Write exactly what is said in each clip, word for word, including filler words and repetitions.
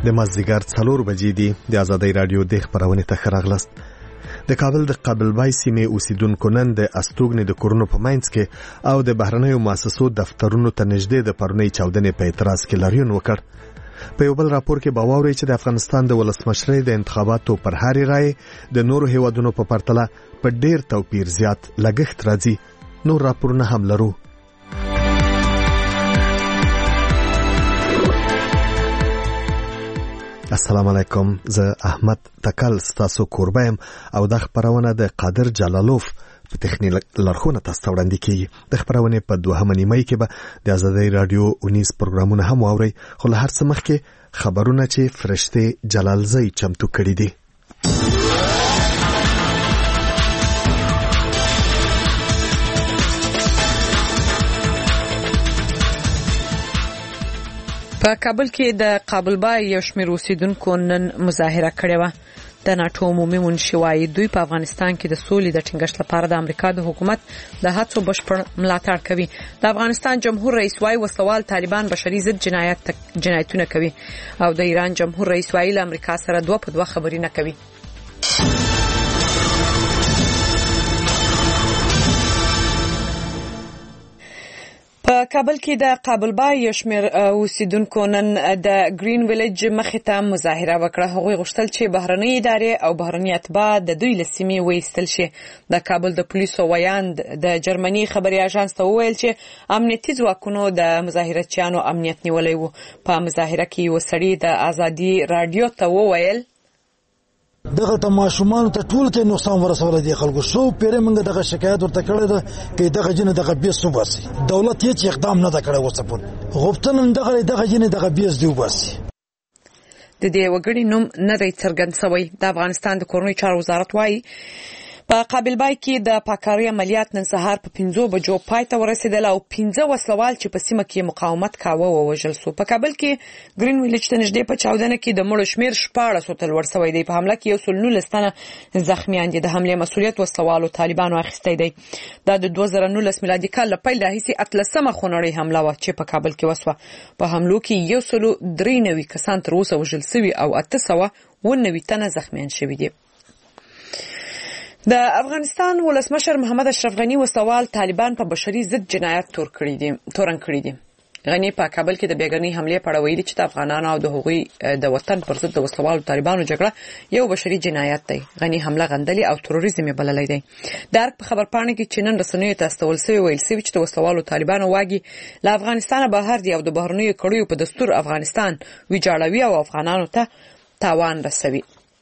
د مازدیګر څلور بجې دي. د آزادۍ رادیو د خبرونې ته ښه راغلاست. د کابل د قابلبای سیمې اوسیدونکو نن د استوګنې د کورونو په منځ کې او د بهرنیو مؤسسو دفترونو ته نږدې د پرونی چاودنې په اعتراض کې لاریون وکړ. په یو بل راپور کې باوري چې د افغانستان د ولسمشرۍ د انتخاباتو پر هرې رائے د نورو هیوادونو په پرتله په ډیر توپیر زیات لګښت راځي. نور راپورونه هم لرو. السلام علیکم، زه احمد تکل ستاسو کوربایم او د خبرونه د قادر جلالوف په تخنیک لارښوونه تاسو وړاندې کیږي. د خبرونه په دوهمه نیمه کې به د آزادۍ رادیو اونیس پروګرامونه هم واوري، خو له هر څه مخکې خبرونه چې فرشته جلالزی چمتو کړی دي. په کابل کې د قابلبای یو شمېر اوسیدونکو نن مظاهره کړې وه. د ناټو عمومي منشي وايي دوی په افغانستان کې د سولې د ټینګښت لپاره د امریکا د حکومت د هڅو بشپړ ملاتړ کوي. د افغانستان جمهور رئیس وايي وسوال طالبان بشري ضد جنایت جنایتونه کوي او د ایران جمهور رئیس وايي له امریکا سره دوه په دوه خبرې نه کوي. په کابل کې د قابلبای یو شمېر اوسیدونکو نن د گرین ویلیج مخې ته مظاهره وکړه. هغوی غوښتل چې بهرنۍ ادارې او بهرني اتباع د دوی له سیمې وایستل شي. د کابل د پولیسو ویاند د جرمني خبري اژانس ته وویل چې امنیتي ځواکونو د مظاهرچیانو امنیت نیولی و. په مظاهره کې یو سړی د آزادي رادیو ته وویل دغه تماشومان ته ټول کې نقصان ورسول دي. خلکو شو پیره منګه دغه شکایت ورته کړی ده چې دغه جن دغه بیس وباسي. دولت هیڅ اقدام نه کړی وسه په غوښتنه دغه دغه جن دغه بیس دی وباسي. د دې وګړي نوم نه دی څرګند شوی. د افغانستان د کورنۍ چارو وزارت وايي په قابلبای کې د پاکاري عملیات نن سهار په پنځو بجو پای ته ورسېدل او پنځه وسلوال چې په سیمه کې مقاومت کاوه ووژل شو. په کابل کې گرین ویلیج ته نږدې په چاودنه کې د مړو شمېر شپاړسو ته لوړ شوی دی. په حمله کې یو سل نولس تنه زخمیان دي. د حملې مسؤلیت وسلوالو طالبانو اخیستی دی. دا د دوه زره نولس میلادي کال له پیل راهیسې اتلسمه خونړۍ حمله وه چې په کابل کې وسوه. په حملو کې یو سل درې نوي کسان تر اوسه وژل شوي او اته سوه اووه نوي تنه زخمیان شوي دي. د افغانستان ولسمشر محمد اشرف غنی وسوال طالبان په بشري ضد جنایت تور کړی دي تورن کړی دي. غنی په کابل کې د بیګنۍ حمله په اړه ویلي چې د افغانانو او د هغوی د وطن پر ضد د وسوالو طالبانو جګړه یو بشري جنایت دی. غنی حمله غندلې او تروریزم بللی دی. درک په خبرپاڼه کې چې نن رسنیو ته استول شوی ویل شوی چې د وسوالو طالبانو واګي له افغانستان بهر دی او د بهرنیو کړیو په دستور افغانستان ویجاړوي او افغانانو ته تاوان رسوي.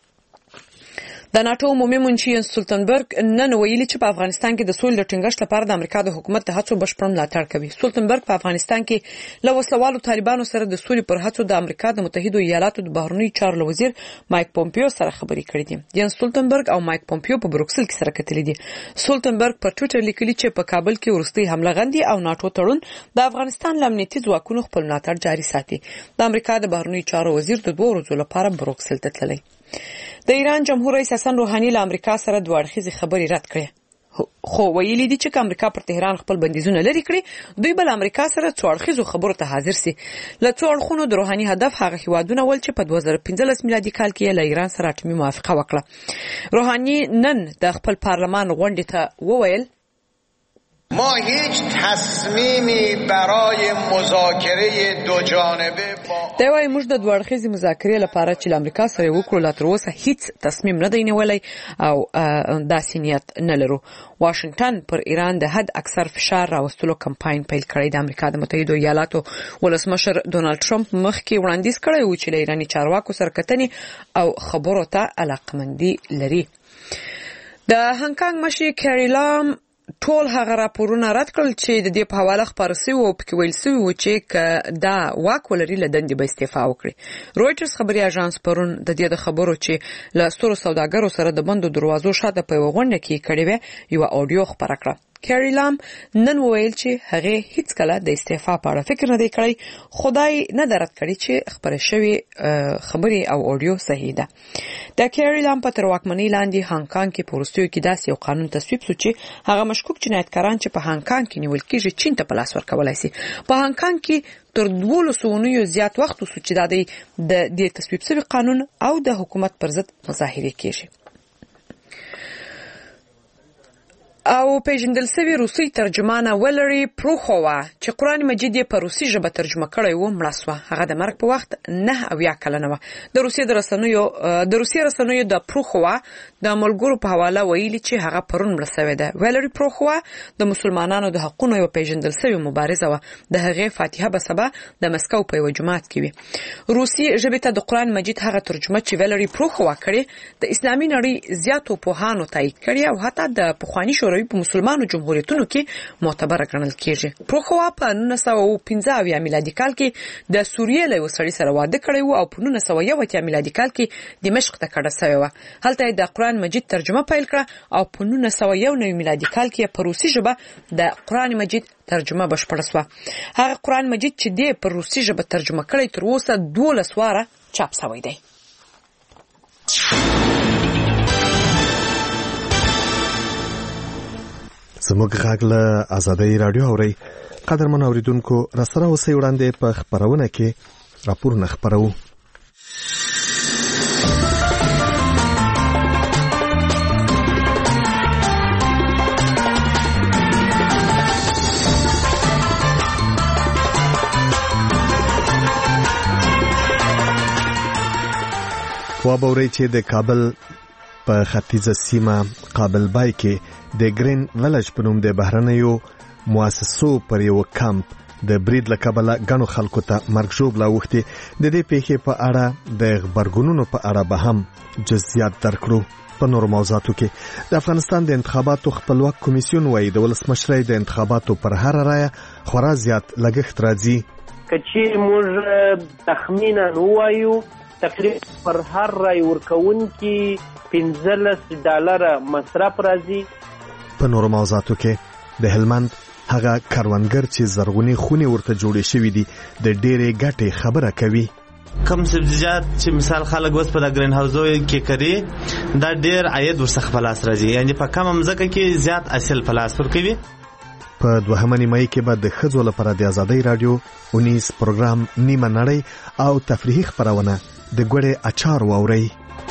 د ناټو عمومي منشي سولتنبرګ نن ویلي چې په افغانستان کې د سولې د ټینګښت لپاره د امریکا د حکومت د هڅو بشپړ ملاتړ کوي. سولتنبرګ په افغانستان کې له وسوالو طالبانو سره د سولې پر هڅو د امریکا د متحده ایالاتو د بهرنیو چارو وزیر مایک پومپیو سره خبرې کړې دي. جن سولتنبرګ او مایک پومپیو په بروکسل کې سره کتلې دي. سولتنبرګ په ټوئیټر لیکلي چې په کابل کې ورستۍ حمله غندي او ناټو تړون د افغانستان له امنیتي ځواکونو خپل ملاتړ جاري ساتي. د امریکا د بهرنیو چارو وزیر د دوه ورځو لپاره بروکسل ته تللی. د ایران جمهور رئیس حسن روحاني له امریکا سره دوه اړخیزې خبرې رد کړې، خو ویلي دي چې امریکا پر تهران خپل بندیزونه لري کړی، دوی بل امریکا سره څو اړخیزو خبرو ته حاضر سي. له څو اړخونو د روحاني هدف هغه هیوادونه ول چې په دوه زره پنځلس میلادي کال کې له ایران سره اټومي موافقه وکړه. روحاني نن د خپل پارلمان غونډې ته وویل ما هیچ تصمیمی برای مذاکره دو جانبه با دا وايي موږ د دوه اړخیزې مذاکرې لپاره چې له امریکا سره وکړو لا تر اوسه هیڅ تصمیم نه دی نیولی او داسې نیت نه لرو. واشنگټن پر ایران د حد اکثر فشار راوستلو کمپاین پیل کړی. د امریکا د متحده ایالاتو ولسمشر ډونالد ټرمپ مخکې وړاندیز کړی و چې له ایراني چارواکو سره کتنې او خبرو ته علاقمندي لري. د هانګ کانګ مشر کیری لام ټول هغه راپورونه رد کړل چې د دې په حواله خبرې شوي او پکې ویل شوي و چې دا واک ولري له دندې به استعفا وکړي. رویټرز خبري اژانس پرون د دې د خبرو چې له سترو سوداګرو سره د بندو دروازو شاته په یوه غونډه کې کړې وه یوه اډیو خپره کړه. کیری لام نن ویل چې هغه هیڅ کله د استعفا په اړه فکر نه دی کړی. خدای نه درت کړی چې خبره شوی خبري او اډیو صحیح ده. د کیری لام په تر واکمنۍ لاندې هانګ کانګ کې پروستیو کې داسې یو قانون تصویب شو چې هغه مشکوک جنایتکاران چې په هانګ کانګ کې نیول کېږي چین ته په لاس ورکولای شي. په هانګ کانګ کې تر دولس اونیو زیات وخت وسو چې د دې تصویب شوی قانون او د حکومت پر ضد مظاهره کېږي. او پیژندل شوی روسي ترجمانه ولری پروخووا چې قرآن مجید یې په روسي ژبه ترجمه کړی و مړه شوه. هغه د مرګ په وخت نه اویا کلنه وه. د روسي د رسنیو د روسي رسنیو د پروخووا د ملګرو په حواله ویلي چې هغه پرون مړه شوې ده. ولری پروخووا د مسلمانانو د حقونو یو پیژندل شوی مبارزه وه. د هغې فاتحه به سبا د مسکو په یو جماعت کې وي. روسي ژبې ته د قرآن مجید هغه ترجمه چې ولری پروخووا کړې د اسلامي نړۍ زیاتو پوهانو تایید کړې او حتی د پخواني شوروي په مسلمانو جمهوریتونو کې معتبر ګڼل کېږي. پروخوا په نولس سوه او پنځه اویا میلادي کال کې د سوریې له یو سړي سره واده کړی و او په نولس سوه یو اتیا میلادي کال کې دمشق ته کډه شوی و. هلته د قرآن مجید ترجمه پیل کړه او په نولس سوه یو نوي میلادي کال کې په روسي ژبه د قرآن مجید ترجمه بشپړه شوه. هغه قرآن مجید چې دی په روسي ژبه ترجمه کړی تر اوسه دولس واره چاپ شوی دی. زموږ غږ له آزادۍ رادیو اوري. قدرمن اوریدونکو را سره اوسئ وړاندې په خبرونه کې راپورونه خبرو. وابوري چې د کابل په ختیځه سیمه قابل بای کې د گرین ویلج په نوم د بهرنیو مؤسسو پر یو کمپ د برید له کبله غنو خلکو ته مرګ ژوبله وختي. د دې پیښې په اړه د خبرګونونو په اړه به هم جزئیات درکړو. په نورو موضوعاتو کې د افغانستان د انتخاباتو خپلواک کمیسیون وایي د ولسمشرۍ د انتخاباتو پر هر رایه خورا زیات لګښت راځي. کچې موږ تخمینا وایو تقریبا پر هر رای ورکوونکي پنځلس ډالره مصرف راځي. په نورو موضوعاتو کې د هلمند هغه کاروانګر چې زرغونی خونې ورته جوړې شوې دي د ډېرې ګټې خبره کوي. کم سبزیجات چې مثال خلک وس په د گرین هاوزو کې کوي دا ډېر عاید ورڅخه په لاس راځي. یعنی په کم مځکه کې زیات حاصل په لاس ورکوي. په دوهمه نیمایي کې به د ښځو لپاره د آزادۍ رادیو اونیس پروګرام نیمه نړۍ او تفریحي خبرونه د ګوړې اچار واوري.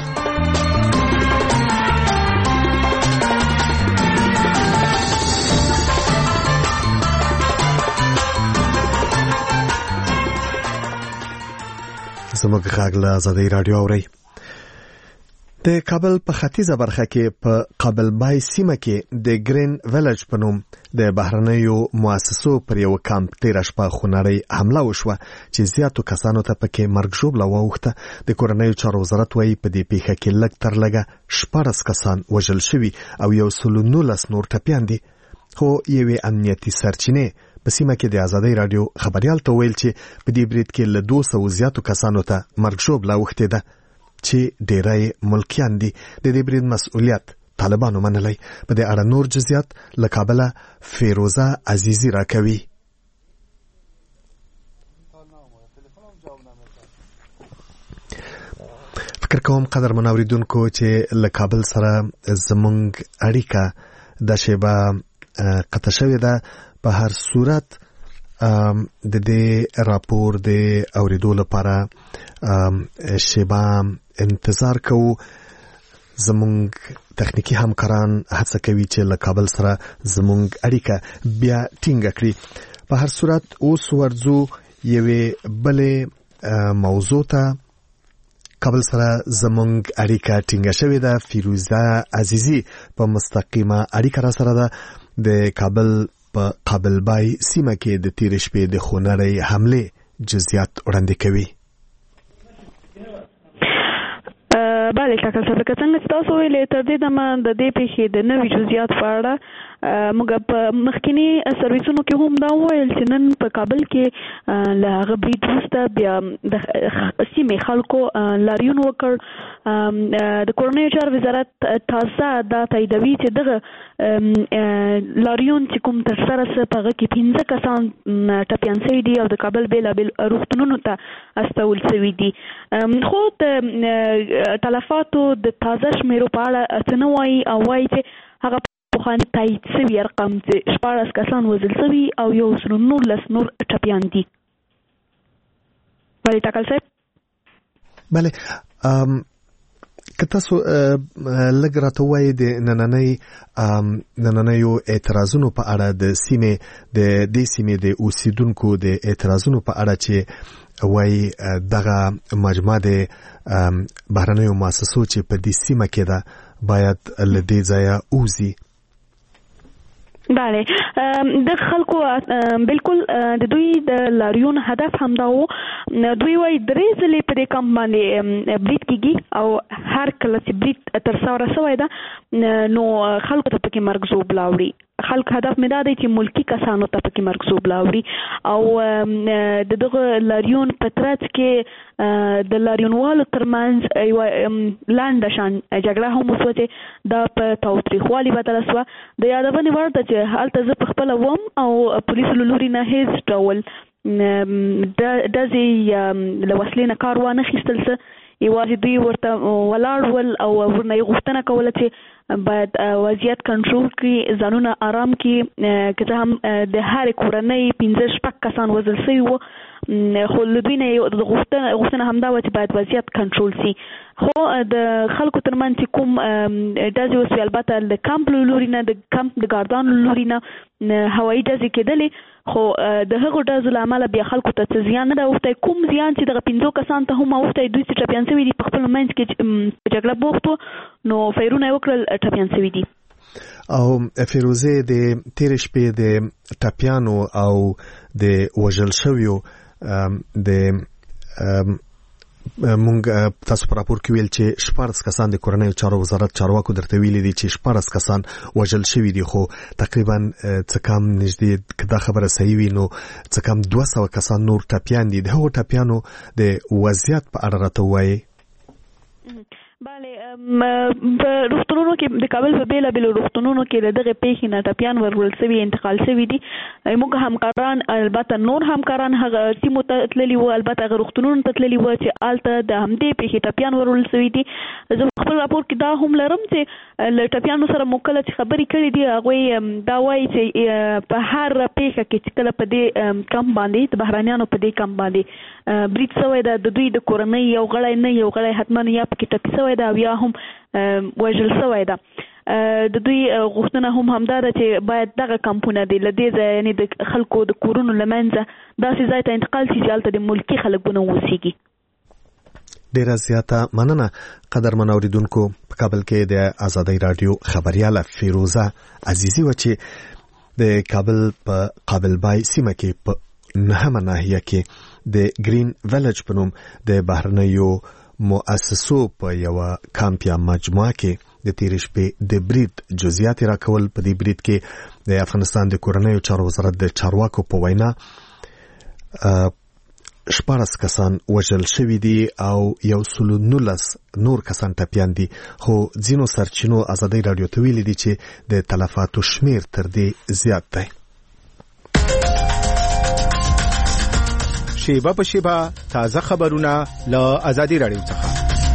زموږ غږ له آزادۍ رادیو اوري. د کابل په ختیځه برخه کې په قابل بای سیمه کې د گرین ویلج په نوم د بهرنیو مؤسسو پر یو کمپ تیره شپه خونړۍ حمله وشوه چې زیاتو کسانو ته پکې مرګ ژوبله واوښته. د کورنیو چارو وزارت وایي په دې پیښه کې لږ تر لږه شپاړس کسان وژل شوي او یو سل او نولس نور ټپیان دي. خو یوې امنیتي سرچینې په سیمه کې د آزادۍ رادیو خبريال ته ویل چې په دې برید کې له دوه سوو زیاتو کسانو ته مرګ ژوبله اوښتې ده چې ډېری ملکیان دي. د دې برید مسؤلیت طالبانو منلی. په دې اړه نور جزئیات له کابله فیروزه عزیزی راکوي. فکر کوم قدرمن اوریدونکو چې له کابل سره زموږ اړیکه د شیبه قطع شوې ده. په هر صورت د دې راپور د اوریدو لپاره شیبه انتظار کوو. زموږ تخنیکی همکاران هڅه کوي چې له کابل سره زموږ اړیکه بیا ټینګه کړي. په هر صورت اوس ورځو یوې بلې موضوع ته. کابل سره زموږ اړیکه ټینګه شوې ده. فیروزه عزیزی په مستقیمه اړیکه را سره ده. د کابل په قابل بای سیمه کې د تیر شپې د خونړۍ حمله جزئیات وړاندې کوي. بله ټاکل شوی. لکه څنګه چې تاسو ویلې تر دې دمه د دې پیښې د نوي جزئیات په اړه موږ په مخکینی سرویسونو کې هم دا وویل چې نن په کابل کې له هغه برید وروسته بیا د سیمې خلکو لاریون وکړ. د کورنیو چارو وزارت تازه دا تاییدوي چې دغه لاریون چې کوم ترسره سه په هغه کې پنځه کسان ټپیان شوي دي او د کابل بېلابېل روغتونونو ته استول شوي دي. خو د تلفاتو د تازه شمیرو په اړه څه نه وایي او وایي چې هغه پخواني تایید شوي ارقام چې شپاړس کسان وژل شوي او یو سل نولس نور ټپیان دي. بله ټاکل صاحب. بله که تاسو لږ راته ووایئ د نننۍ نننیو اعتراضونو په اړه د سیمې د دې سیمې د اوسیدونکو د اعتراضونو په اړه چې وایي دغه مجموعه د بهرنیو مؤسسو چې په دې سیمه کې ده باید له دې ځایه ووځي. بله د خلکو بالکل د دوی د لاریون هدف همدا و. دوی وايي درې ځلې په دې کمپ باندې برید کیږي او هر کله چې برید ترسره شوی ده نو خلکو ته پکې مرګ لاوړي. خلک هدف مې دا دی چې ملکی کسانو ته پکې مرګ لاوړي او د دغه لاریون په ترڅ کې د لاریونوالو ترمنځ یوه لنډه شان جګړه هم وسوه چې دا په تاوتریخوالي بدله سوه. د یادونې وړ ده چې هلته زه پخپله وم او پولیسو له لوري نه هیڅ ډول ډزې له وسلې نه کار وانه خیستل څه. یوازې دوی ورته ولاړ ول او ورنه یې غوښتنه کوله چې باید وضعیت کنټرول کړي، ځانونه آرام کړي. که څه هم د هرې کورنۍ پنځه شپږ کسان وژل شوي وو خو له دوی نه غوښتنه همدا وه چې باید وضعیت کنټرول شي. خو د خلکو ترمنځ چې کوم ډزې وسوې البته د کمپ له لوري نه د کمپ د ګاردانو له لوري نه هوایي ډزې کېدلې خو د هغو ډزو له امله بیا خلکو ته څه زیان نه ده اوښتی. کوم زیان چې دغه پنځو کسانو ته هم اوښتی دوی چې ټپیان شوي دي په خپل منځ کې په جګړه بوخت وو نو فیرونه یې وکړل ټپیان شوي دي. او فیروزې د تېرې شپې د ټپیانو او د وژل شویو د مونږ تاسو په راپور کې ویل چې شپاړس کسان د کورنیو چارو وزارت چارواکو درته ویلي دي چې شپاړس کسان وژل شوي دي خو تقریبا څه کم نږدې که دا خبره صحیح وي نو څه کم دوه سوه کسان نور ټپیان دي. د هغو ټپیانو د وضعیت په اړه راته ووایئ. بله په روغتونونو کې د کابل په بېلابېلو روغتونونو کې د دغې پیښې نه ټپیان ورول شوي انتقال شوي دي. موږ همکاران البته نور همکاران هغه سیمو ته تللي وو، البته هغه روغتونونو ته تللي وو چې هلته د همدې پیښې ټپیان ورول شوي دي. زه خپل راپور کې دا هم لرم چې له ټپیانو سره مو کله چې خبرې کړې دي هغوی دا وایي چې په هر پیښه کې چې کله په دې کمپ باندې د بهرانیانو په دې کمپ باندې برید شوی ده د دوی د کورنۍ یو غړی نه یو غړی حتما یا پکې ټپي شوی ده او یا هم وژل شوی ده. د دوی غوښتنه هم همدا ده چې باید دغه کمپونه دي له دې ځایه یعنې د خلکو د کورونو له منځه داسې ځای ته انتقال شي چې هلته د ملکي خلکونه اوسېږي. ډیره زیاته مننه قدرمن اوریدونکو. په کابل کې د آزادۍ راډیو خبریاله فیروزه عزیزي وه چې د کابل په قابل بای سیمه کې په نهمه ناحیه کې د گرین ویلج په نوم د بهرنیو مؤسسو په یوه کمپ یا مجموعه کې د تېرې شپې د برید جزئیات یې راکول. په دې برید کې د افغانستان د کورنیو چارو وزارت د چارواکو په وینا شپاړس کسان وژل شوي دي او یو سل نولس نور کسان ټپیان دي خو ځینو سرچینو آزادۍ راډیو ته ویلي دي چې د تلفاتو شمیر تر دې زیات دی. شیبه په شیبه تازه خبرونه له آزادۍ راډیو څخه.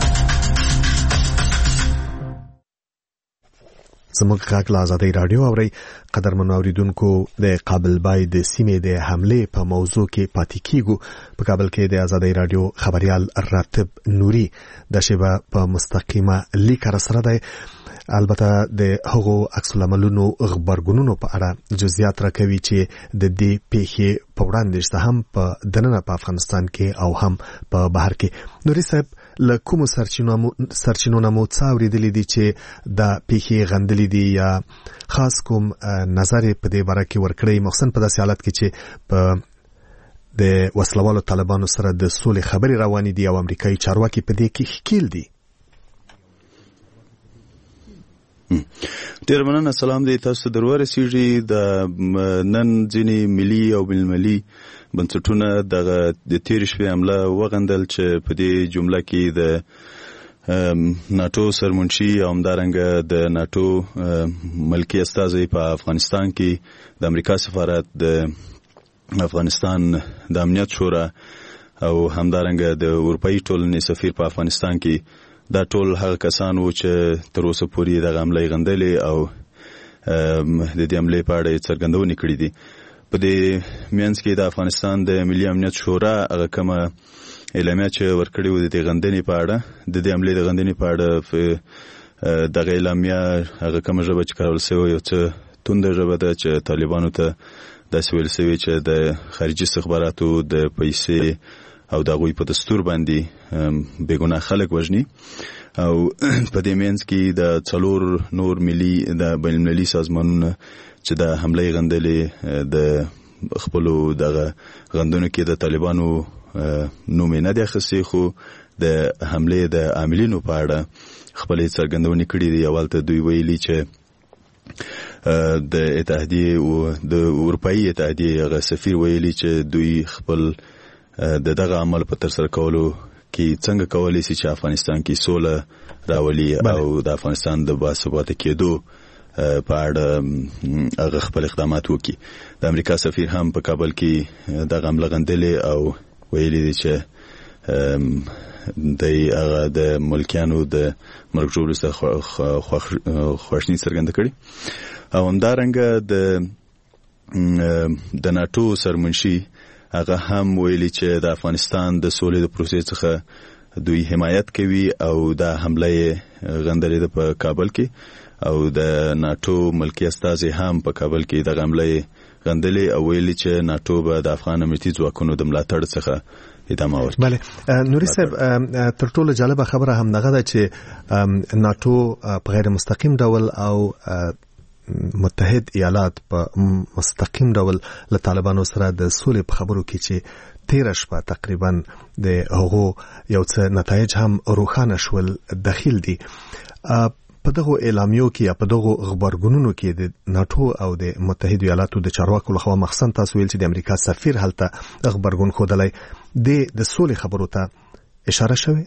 زموږ غږ له آزادۍ راډیو اورئ. قدرمنو اوریدونکو د کابل بای د سیمې د حملې په موضوع کې پاتې کیږو. په کابل کې د آزادۍ راډیو خبریال راتب نوري د شیبه په مستقیمه لیک را سره دی. البته د هغو عکس العملونو غبرګونونو په اړه جزئیات راکوي چې د دې پیښې په وړاندې شته هم په دننه په افغانستان کې او هم په بهر کې. نوري صاحب له کومو سرچینو نه مو څه اورېدلي دي چې دا پیښې غندلي دي یا خاص کوم نظر په دې باره کې ورکړی مخصوصا په داسې حالت کې چې په د وسلوالو طالبانو سره د سولې خبرې روانې دي او امریکایي چارواکي په دې کې ښکیل دي؟ ډیر مننه. سلام دی تاسو ته درورسیږي. د نن ځینې ملي او بین‌المللي بنسټونه د تېرې شپې حمله وغندل چې په دې جمله کې د ناتو سرمنشي او همدارنګه د ناتو ملکی استازی په افغانستان کې د امریکا سفارت، د افغانستان د امنیت شورا او همدارنګه د اروپایي ټولنې سفیر په افغانستان کې، دا ټول هغه کسان وو چې تر اوسه پورې دغه حملې غندلې او د دې حملې په اړه څرګندونې کړې دي. په دې منځ کې د افغانستان د ملي امنیت شورا هغه کومه اعلامیه چې ورکړې و د دې غندنې په اړه، د دې حملې د غندنې په اړه دغه اعلامیه هغه کومه ژبه چې کارول شوې یو څه تونده ژبه ده چې طالبانو ته داسې ویل شوي چې د خارجي استخباراتو د پیسې او د هغوی په دستور باندې بېګناه خلک وژني. او په دې منځ کې د څلور نور ملي د بین‌المللي سازمانونه چې د حملې غندلې د خپلو دغه غندونو کې د طالبانو نوم نه دی اخیستی، خو د حملې د عاملینو په اړه خپلې څرګندونې کړې دي. اولته دوی ویلي چې د اتحادیې او د اروپایي اتحادیې هغه سفیر ویلي چې دوی خپل د دغه عمل په ترسره کولو کې څنګه کولی شي چې افغانستان کې سوله راولي او د افغانستان د باثباته کېدو په اړه هغه خپل اقدامات وکړي. د امریکا سفیر هم په کابل کې دغه حمله غندلې او ویلي دي چې د هغه د ملکیانو د مرګ ژوبلو څخه خواشیني څرګنده کړې. او همدارنګه د د ناتو سرمنشي هغه هم ویلي چې د افغانستان د سولې د پروسې څخه دوی حمایت کوي او د حمله غندلې ده په کابل کې، او د ناتو ملکی استازی هم په کابل کې د حمله غندلې او ویلي چې ناتو به د افغان امنیتي ځواکونو د ملاتړ څخه ادامه ورکړي. بله نوري صاحب، تر ټولو جالبه خبره هم دغه ده چې ناتو په غیر مستقیم ډول او متحد ایالات په مستقیم ډول له طالبانو سره د سولې په خبرو کې چې تیر شپه تقریبا د هغو یو څه نتایج هم روښانه شول داخل دي. په دغه اعلامیو کې یا په دغه خبرګونونو کې د ناتو او د متحد ایالاتو د چارواکو لخوا مخصوصا تاسو ویل چې د امریکا سفیر هلته خبرګون خودلای د د سولې خبرو ته اشاره شوه.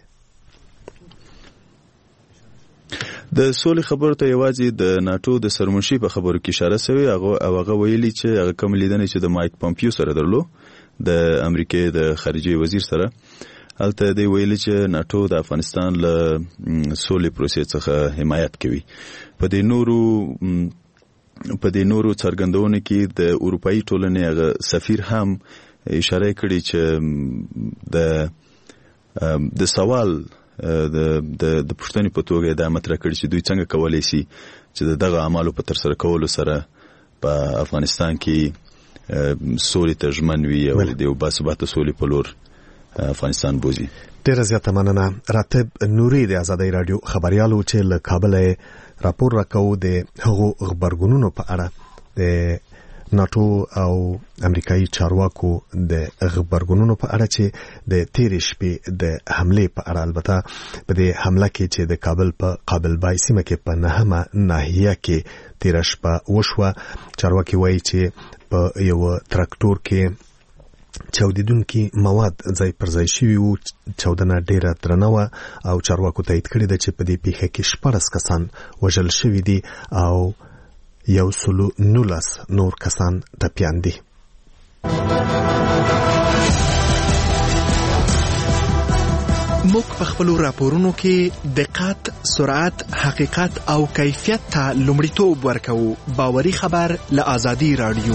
د سولې خبرو ته یوازې د ناتو د سرمنشي په خبرو کې اشاره شوی او هغه ویلي چې هغه کوم لیدنه چې د مایک پامپیو سره درلو د امریکای د خارجي وزیر سره، هلته دی ویلي چې ناتو د افغانستان له سولې پروسې څخه حمایت کوي. په دې نورو په دې نورو څرګندونو کې د اروپایي ټولنې هغه سفیر هم اشاره کړې چې د د سوال د د د پښتني په توګه د مطرح کړي چې دوی څنګه کولای شي چې دغه اعمالو په تر سره کولو سره په افغانستان کې سولې ته ژمن وي او د یو باثباته سولې په لور افغانستان بوزي. ډیره زیاته مننه. راتب نوري د آزادۍ رادیو خبريالو چې له کابل راپور راکاو د هغو خبرګونونو په اړه د ناتو او امریکایي چارواکو د خبرګونونو په اړه چې د تیر شپې د حمله په اړه، البته په دې حمله کې چې د کابل په قابل بای سیمه کې په نهمه ناحیه کې تیر شپه وشوه، چارواکي وایي چې په یو تراکتور کې چاودیدونکي مواد ځای پر ځای شوي وو. چاودنه ډیره درنه وه او چارواکو تایید کړې ده چې په دې پیښه کې شپاړس کسان وژل شوي دي او یو سلو نولس نور کسان ټپیان دي. موږ په خپلو راپورونو کې دقت، سرعت، حقیقت او کیفیت ته لومړیتوب ورکوو. باوري خبر له آزادۍ رادیو.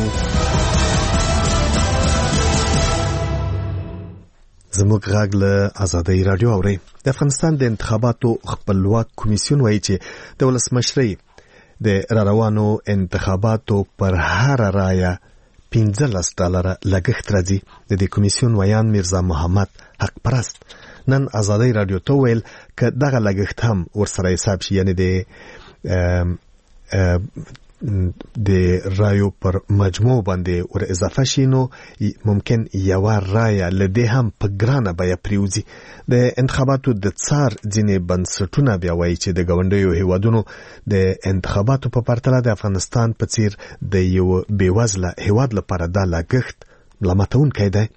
زموږ غږ له آزادۍ رادیو اوري. د افغانستان د انتخاباتو خپلواک کمیسیون وایي چې د ولسمشرۍ د راروانو انتخاباتو پر هر رایه پنځلس ډالره لګښت راځي. د دې کمیسیون ویان میرزا محمد حق پرست نن آزادۍ رادیو ته ویل که دغه لګښت هم ورسره حساب شي، یعنی د د رایو پر مجموع باندې ور اضافه شي نو ممکن یو رایه لدې هم په ګرانه بیا پریوزي. د انتخاباتو د څار ځینې بنسټونه بیا وایي چې د ګاونډیو هیوادونو د انتخاباتو په پرتله د افغانستان په څیر د یو بیوزله هیواد لپاره دا لګښت ملامتونکی دی.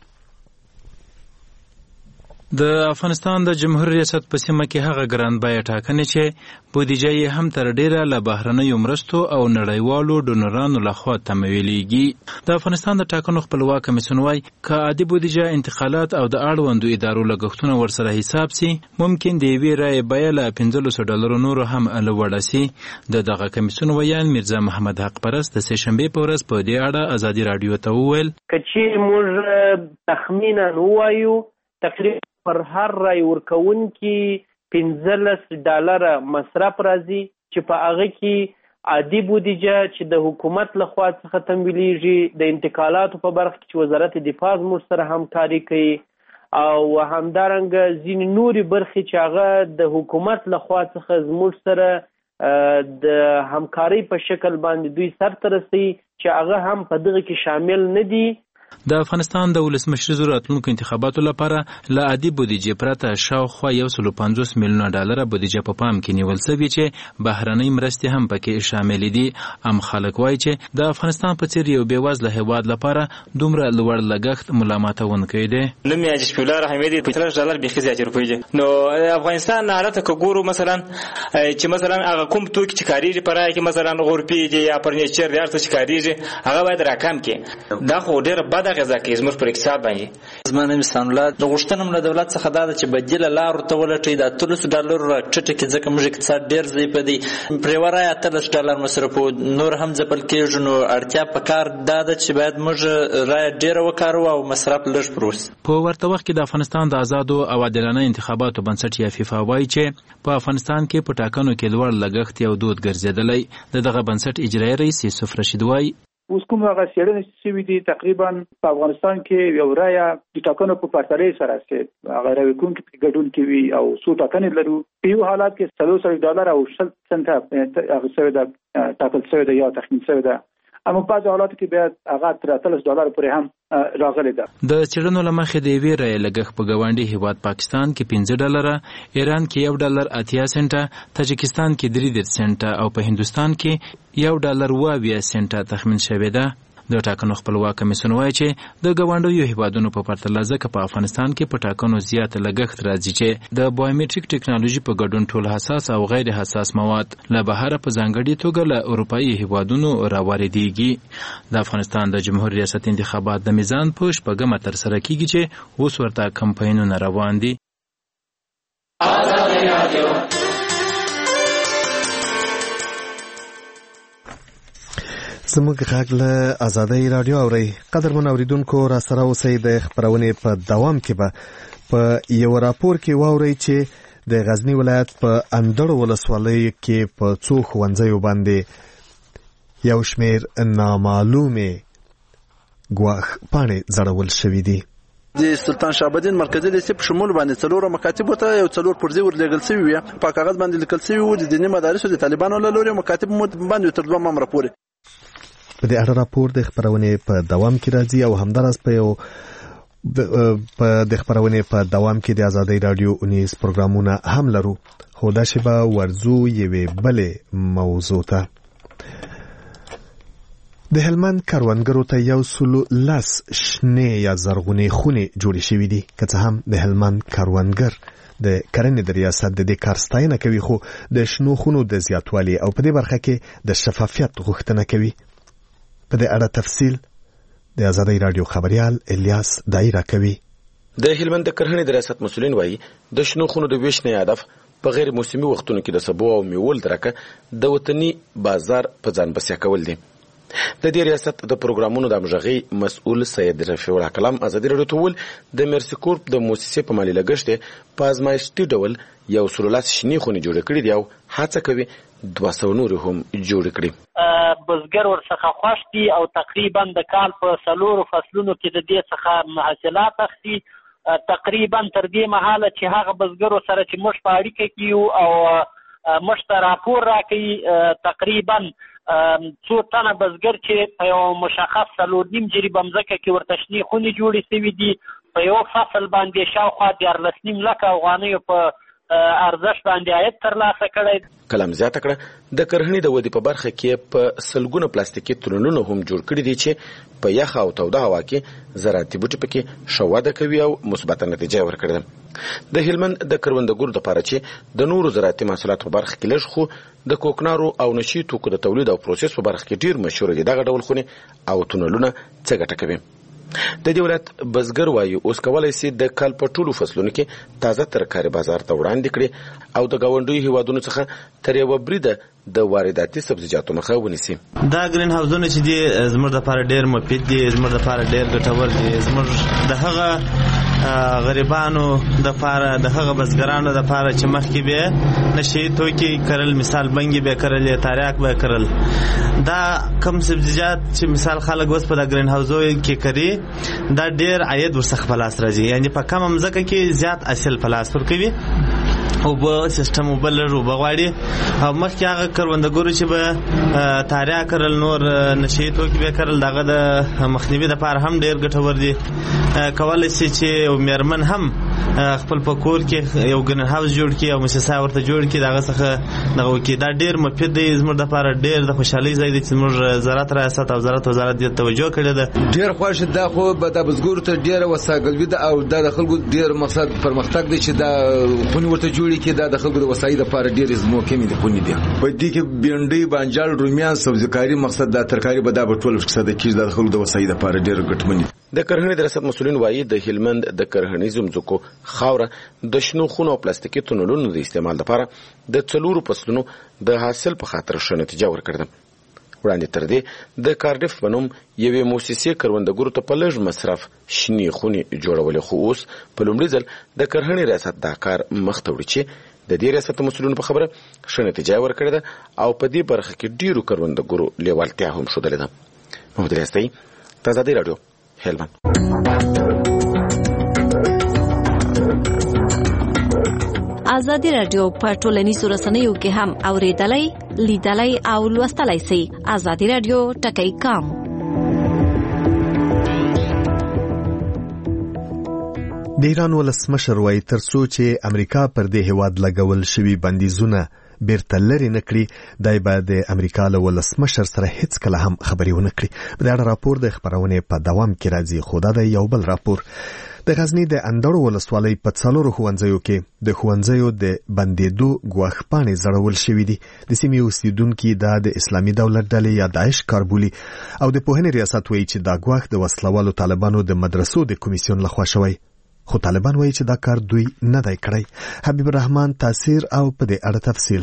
د افغانستان د جمهوریت ریاست په سیمه کې هغه ګران بیه ټاکنې چې بودیجه یې هم تر ډیره له بهرنیو مرستو او نړیوالو ډونرانو لخوا تمویلیږي. د افغانستان د ټاکنو خپلواک کمیسیون وايي که عادي بودیجه انتقالات او د اړوندو ادارو لګښتونه ورسره حساب سي ممکن د یوې رایې بیه له پنځلسو ډالرو نورو هم لوړه سي. د دغه کمیسیون ویان میرزا محمد حق پرست د سه شنبې په ورځ په دې اړه ازادي رادیو ته وویل که چې موږ تخمینا ووایو تقریبا پر هر رای ورکوونکي پنځلس ډالره مصرف راځي چې په هغه کې عادي بودیجه چې د حکومت لخوا څخه تمویلیږي، د انتقالاتو په برخه کې چې وزارت دفاع زموږ سره همکاري کوي او همدارنګه ځینې نورې برخې چې هغه د حکومت لخوا څخه زموږ سره د همکاري په شکل باندې دوی سرته رسوي چې هغه هم په دغه کې شامل نه دي. د افغانستان د ولسمشر راتلونکو انتخاباتو لپاره له عادي بودیجې پرته شاوخوا یو سل پنځوس میلیونه ډالره بودیجه په پام کې نیول شوې چې بهرنۍ مرستې هم پکې شاملې دي. ام خلک وایي چې د افغانستان په څیر یو بېوزله هیواد لپاره دومره لوړ لګښت ملامتونکی دی. نوم یې حاجي شفیع الله رحمي دی، پنځلس ډالر بیخي زیاتې روپۍ دي. نو افغانستان حالت که ګورو مثلا چې مثلا هغه کوم توکي چې کارېږي په رایه کې مثلا غورپې دي یا فرنیچر دي هر څه چې کارېږي هغه باید راکم کړي. دا خو ډېره بده غذا کوي زموږ پر اقتصاد باندې. زما نوم سان الله د غوښتنه له دولت څخه دا ده چې بدیله لارو ته ولټوي د اتلسو ډالرو راټیټه کړي ځکه موږ اقتصاد ډېر ضعیف دی. پر یوه رایه اتلس ډالر مصرفوو نور هم ځپل کېږو. نو اړتیا په کار دا ده چې باید موږ رایه ډېره وکاروو او مصرف لږ پر وسي. په ورته وخت کې د افغانستان د آزادو او عادلانه انتخاباتو بنسټ یا فیفا وایي چې په افغانستان کې په ټاکنو کې لوړ لګښت یو دود ګرځېدلی. د دغه بنسټ اجرایي رئیس یوسف رشید وایي اوس کوم هغه څېړنې شوي دي تقریبا په افغانستان کې یو رایه د ټاکنو په پرتله سره چې هغه رایې ورکوونکي پکې ګډون کوي او څو ټاکنې لرو په یو حالت کې څلور سوه ډالر او شل سنټه هغه شوې ده ټاکل شوې ده یا تخمین شوې ده. اما په بعضو حالاتو کې بیا هغه تر اتلس ډالر پورې هم راغلی ده. د څېړنو له مخې د یوې رایې لګښت په ګاونډي هیواد پاکستان کې پنځه ډالره، ایران کې یو ډالر اتیا سنټه، تاجکستان کې درې دېرش سنټه او په هندوستان کې یو ډالر اوه اویا سنټه تخمین شوې ده. د ټاکنو خپلواک کمیسیون وایي چې د ګاونډیو هیوادونو په پرتله ځکه په افغانستان کې په ټاکنو زیات لګښت راځي چې د بایومټریک ټکنالوژي په ګډون ټول حساس او غیر حساس مواد له بهره په ځانګړې توګه له اروپایي هیوادونو راواردېږي. د افغانستان د جمهوریت ریاست انتخابات د میزان په شپږمه ترسره کیږي چې اوس ورته کمپاینونه روان دي. زموږ غږ له ازادۍ رادیو اورئ. قدرمن اوریدونکو را سره اوسئ. د خپرونې په دوام کې به په یو راپور کې واورئ چې د غزنی ولایت په اندړ ولسوالۍ کې په څو ښوونځیو باندې یو شمېر نامعلومې ګواښ پاڼې ځړول شوي دي. د سلطان شهابالدین مرکزي لیسې په شمول باندې څلور مکاتبو ته یو څلور پرزې ورلېږل شوي وي. په کاغذ باندې لیکل شوي وو د دیني مدارسو د طالبانو له لورې مکاتب باندې تر دوه ماموره پورې. په دې اړه راپور د خپرونې په دوام کې راځي او همداراز په یو په د خپرونې په دوام کې د ازادۍ رادیو اونیز پروګرامونه هم لرو. خو دا شی به ورځو یوې بلې موضوع ته. د هلمند کروندګرو ته یو سلو لس شنې یا زرغونې خونې جوړې شوي دي. که څه هم د هلمند کروندګر د کرنې د ریاست د دې کار ستاینه کوي خو د شنو خونو د زیاتوالي او په دې برخه کې د شفافیت غوښتنه کوي. په دې اړه تفصیل د ازادۍ رادیو خبريال الیاس دای راکوي. د هلمند د کرنې د ریاست مسولین وایي د شنو خونو د ویش نه هدف په غیر موسمي وختونو کې د سبو او میوول درکه د وطني بازار په ځان بسیا کول دي. د دې ریاست د پروګرامونو د همغږي مسؤل سید رفیع الله کلام ازادي رادیو ته ویل د مرسی کورپ د مؤسسې په مالی لګښت په ازمایښتي ډول یو سلولاس شنی خونې جوړ کړې دي او هڅه کوي دوه سوه نور هم جوړ کړي. بزګر ورڅخه خوښ دي او تقریبا د کال په څلورو فصلونو کې د دې څخه محصولات اخلي. تقریبا تر دې مهاله چې هغه بزګرو سره چې موږ په اړیکه کې یو او موږ ته راپور راکوي تقریبا څو تنه بزګر چې په یو مشخص څلور نیم جریبه مځکه کې ورته شنې خونې جوړې شوي دي په یو فصل باندې شاوخوا دیارلس نیم لکه افغانیو په ارزښت باندې عاید ترلاسه کړی. کلام زیاته کړه د کرهڼې د ودې په برخه کې په سلګونه پلاستیکي تونلونه هم جوړ کړي دي چې په یخ او توده هوا کې زراعتي بوټي پکې ښه وده کوي او مثبته نتیجه ورکړي ده. د هلمند د کروندګرو دپاره چې د نورو زراعتي محصولاتو په برخه کې لږ خو د کوکنارو او نشي توکو د تولید او پروسس په برخه کې ډیر مشهور دي دغه ډول خونې او تونلونه څه ګټه کوي. د دې ولایت بزګر وایي اوس کولی شي د کال په ټولو فصلونو کې تازه ترکاري بازار ته وړاندې کړي او د ګاونډیو هیوادونو څخه تر یوه بریده د وارداتي سبزیجاتو مخه ونیسي. دا ګرین هاوزونه چې دي زموږ دپاره ډېر مفید دي، زموږ دپاره ډېر ګټور دي. زموږ د هغه غریبانو دپاره د هغه بزګرانو دپاره چې مخکې به نشي توکي کرل، مثال بنګي به کرل یا تاریاک به کرل، دا کم سبزیجات چې مثال خلک اوس په د ګرین هاوزو کې کوي دا ډېر عاید ورڅخه په لاس راځي. یعنې په کمه مځکه کې زیات حاصل په لاس ورکوي. اوبه سیستم اوبه لږ اوبه غواړي او مخکې هغه کروندګرو چې به تاریاک کرل، نور نشي توکي به کرل، دغه د مخنیوي دپاره هم ډېر ګټور دي. کولی شي چې یو مېرمن هم خپل په کور کې یو ګرین هاوس جوړ کړي او مؤسسه ورته جوړ کړي، دغه څخه دغه وکړي. دا ډېر مفید دی زموږ دپاره، ډېر د خوشحالۍ ځای دی چې زموږ زراعت ریاست او زراعت وزارت دې توجه کړې ده. ډېر خوښ دا خو به د بزګرو ته ډېره وسایل ده او دا د خلکو ډېر مقصد پرمختګ دی چې دا خونې ورته جوړې کړي. دا د خلکو د وسایل لپاره ډېرې ځمکې مې د خونې دي. په دې کې بینډۍ، بانجان، رومیان، سبزیکاري مقصد دا ترکاري به دا به ټول فیصده کېږي. دا د خلکو د وسایل لپاره ډېر ګټمن دي. د کرهڼې د ریاست مسؤلین وایي د هلمند د کرهڼیزو ځمکو خاوره د شنو خونو او پلاستیکي تونلونو د استعمال لپاره د څلورو فصلونو د حاصل په خاطر ښه نتیجه ورکړې ده. وړاندې تر دې د کارډف په نوم یوې موسسې کروندګرو ته په لږ مصرف شنې خونې جوړولې، خو اوس په لومړي ځل د کرهڼې ریاست دا کار مخ ته وړي چې د دې ریاست مسؤلینو په خبره ښه نتیجه ورکړې ده او په دې برخه کې ډیرو کروندګرو لیوالتیا هم ښودلې ده. محمد ریاستي، آزادي راډیو، هلمند. آزادي راډیو په ټولنیزو رسنیو کې هم اوریدلای، لیدلای او لوستلای شئ. آزادي راډیو ټکی کام. د ایران ولسمشر وایي ترڅو چې امریکا پر دې هیواد لګول شوي بندیزونه بیرته لرې نه کړي، دی به د امریکا له ولسمشر سره هیڅ کله هم خبرې ونه کړي. په دې اړه راپور د خپرونې په دوام کې راځي، خو دا د یو بل راپور. د غزني د اندړو ولسوالۍ په څلورو ښوونځیو کې د ښوونځیو د بندېدو ګواښپاڼې زړول شوي دي. د سیمې اوسیدونکي دا د اسلامي دولت ډلې یا داعش کار بولي او د پوهنې ریاست وایي چې دا ګواښ د وسلوالو طالبانو د مدرسو د کمیسیون لخوا شوی، خو طالبان وایي چې دا کار دوی نه دی کړی. حبیب الرحمن تاثیر او په دې اړه تفصیل.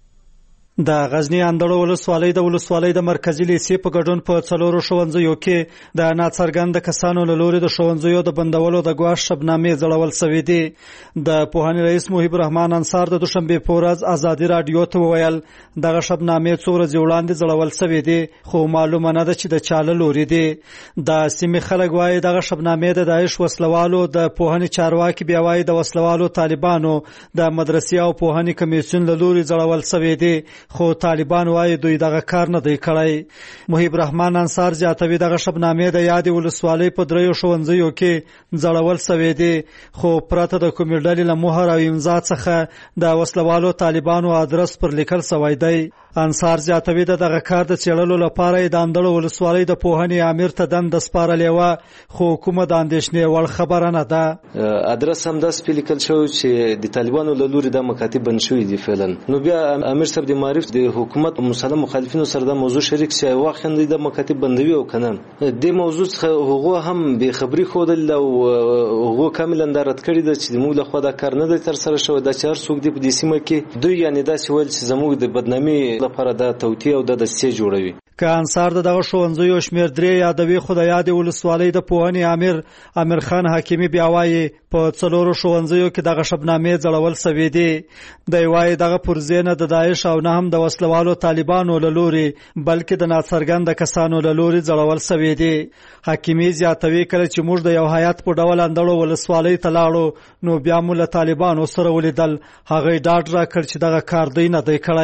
د غزنی اندړو ولسوالۍ د ولسوالۍ د مرکزی لیسې په ګډون په څلورو ښوونځیو کې د ناڅرګند کسانو له لوري د ښوونځیو د بندولو د ګواښ شبنامې ځړول شوې دي. د پوهنې رئیس محیب الرحمن انصار د دوشنبې په ورځ آزادي راډیو ته وویل دغه شبنامې څو ورځې وړاندې ځړول شوې دي، خو معلومه نه ده چې د چا له لوري دي. د سیمې خلک وایي دغه شبنامې د داعش وسلوالو، د پوهنې چارواکي بیا وایي د وسلوالو طالبانو د مدرسې او پوهنې کمیسیون له لوري ځړول شوې دي، خو طالبان وایي دوی دغه کار نه دی کړی. محیب الرحمن انصار زیاتوي دغه شبنامې د یادې ولسوالۍ په دریو ښوونځیو کې ځړول شوې دي، خو پرته د کومې ډلې له مهر او امضا څخه د وسلوالو طالبانو ادرس پر لیکل شوی دی. انصار زیاتوي د دغه کار د څېړلو لپاره د اندړو ولسوالۍ د پوهنې امیر ته دنده سپارلې وه، خو کومه د اندېښنې وړ خبره نه ده. ادرس همداسې پې لیکل شوی چې د طالبانو له لوري دا مکاتب بند شوي دي فعلا. نو بیا امیر صاحب د معارف د حکومت مسلم مخالفینو سره د موضوع شریک شي واخند د مکاتب بندوي او کنه د موضوع څخه هغه هم به خبري خودل او هغه کاملا رد کړی د چې موږ له خوا دا کار نه دی تر سره شوی. د چار څوک دی په دې سیمه کې دوی یعنی دا چې ول چې زموږ د بدنامي لپاره د توطئه او د دسیسې جوړوي. که انصار دغه ښوونځیو شمېر درې یادوي، خو د یادې ولسوالۍ د پوهنې امیر امیر خان حکیمي بیا وایي په څلورو ښوونځیو کې دغه شبنامې ځړول شوې دي. دی وایي دغه پرځې نه د داعش او نه هم د وسلوالو طالبانو له لوري بلکې د ناڅرګنده کسانو له لوري ځړول شوې دي. حکیمي زیاتوي کله چې موږ د یو هیات په ډول اندړو ولسوالۍ ته لاړو نو بیا مو له طالبانو سره ولیدل، هغوی ډاډ راکړ چې دغه کار دوی نه دی کړی.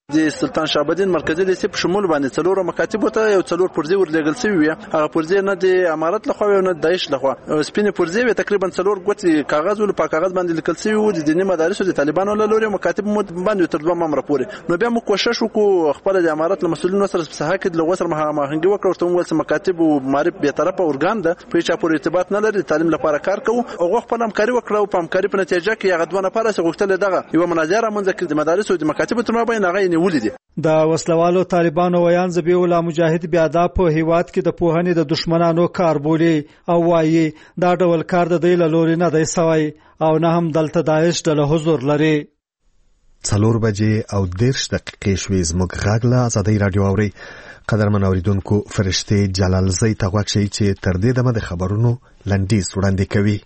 د سلطان شهابالدین مرکزی لیسې په شمول باندې څلور مکاتب ته یو څلور پرزې ورلېږل شوی وي. هغه پرزې نه د امارت لخوا او نه د داعش لخوا سپینې پرزې تقریبا څلور ګوتې کاغذ ول په کاغذ باندې لیکل شوی وو د دیني مدارس د طالبانو له لوري مکاتب مو باندې تر دوه ممر پورې. نو بیا موږ کوشش وکړو خپل د امارت له مسؤلینو سره په صحه کې د لغوه سره مهاهنګي وکړو ورته وویل چې مکاتب او معرف به طرفه اورګان ده په هیڅ پورې ارتباط نه لري تعلیم لپاره کار کوو او خپل همکاري وکړو په همکاري په نتیجه کې هغه دوه نفر سره غوښتل دغه یو مناظره منځ کې د مدارس او د مکاتب تر مابین هغه نیولې دي. د وسلوالو طالبانو ویان ذبیح الله مجاهد بیا دا په هیواد کې د پوهنې د دشمنانو کار بولي او وایي دا ډول کار د دې له لوري نه دی سوی او نه هم دلته داعش د حضور لري. څلور بجې او دېرش دقیقې شوې زموږ غږ له ازادۍ راډیو اورئ. قدرمن اوریدونکو فرشتې جلالزۍ ته غوږ شئ چې تر دې دمه د خبرونو لنډیز وړاندې کوي.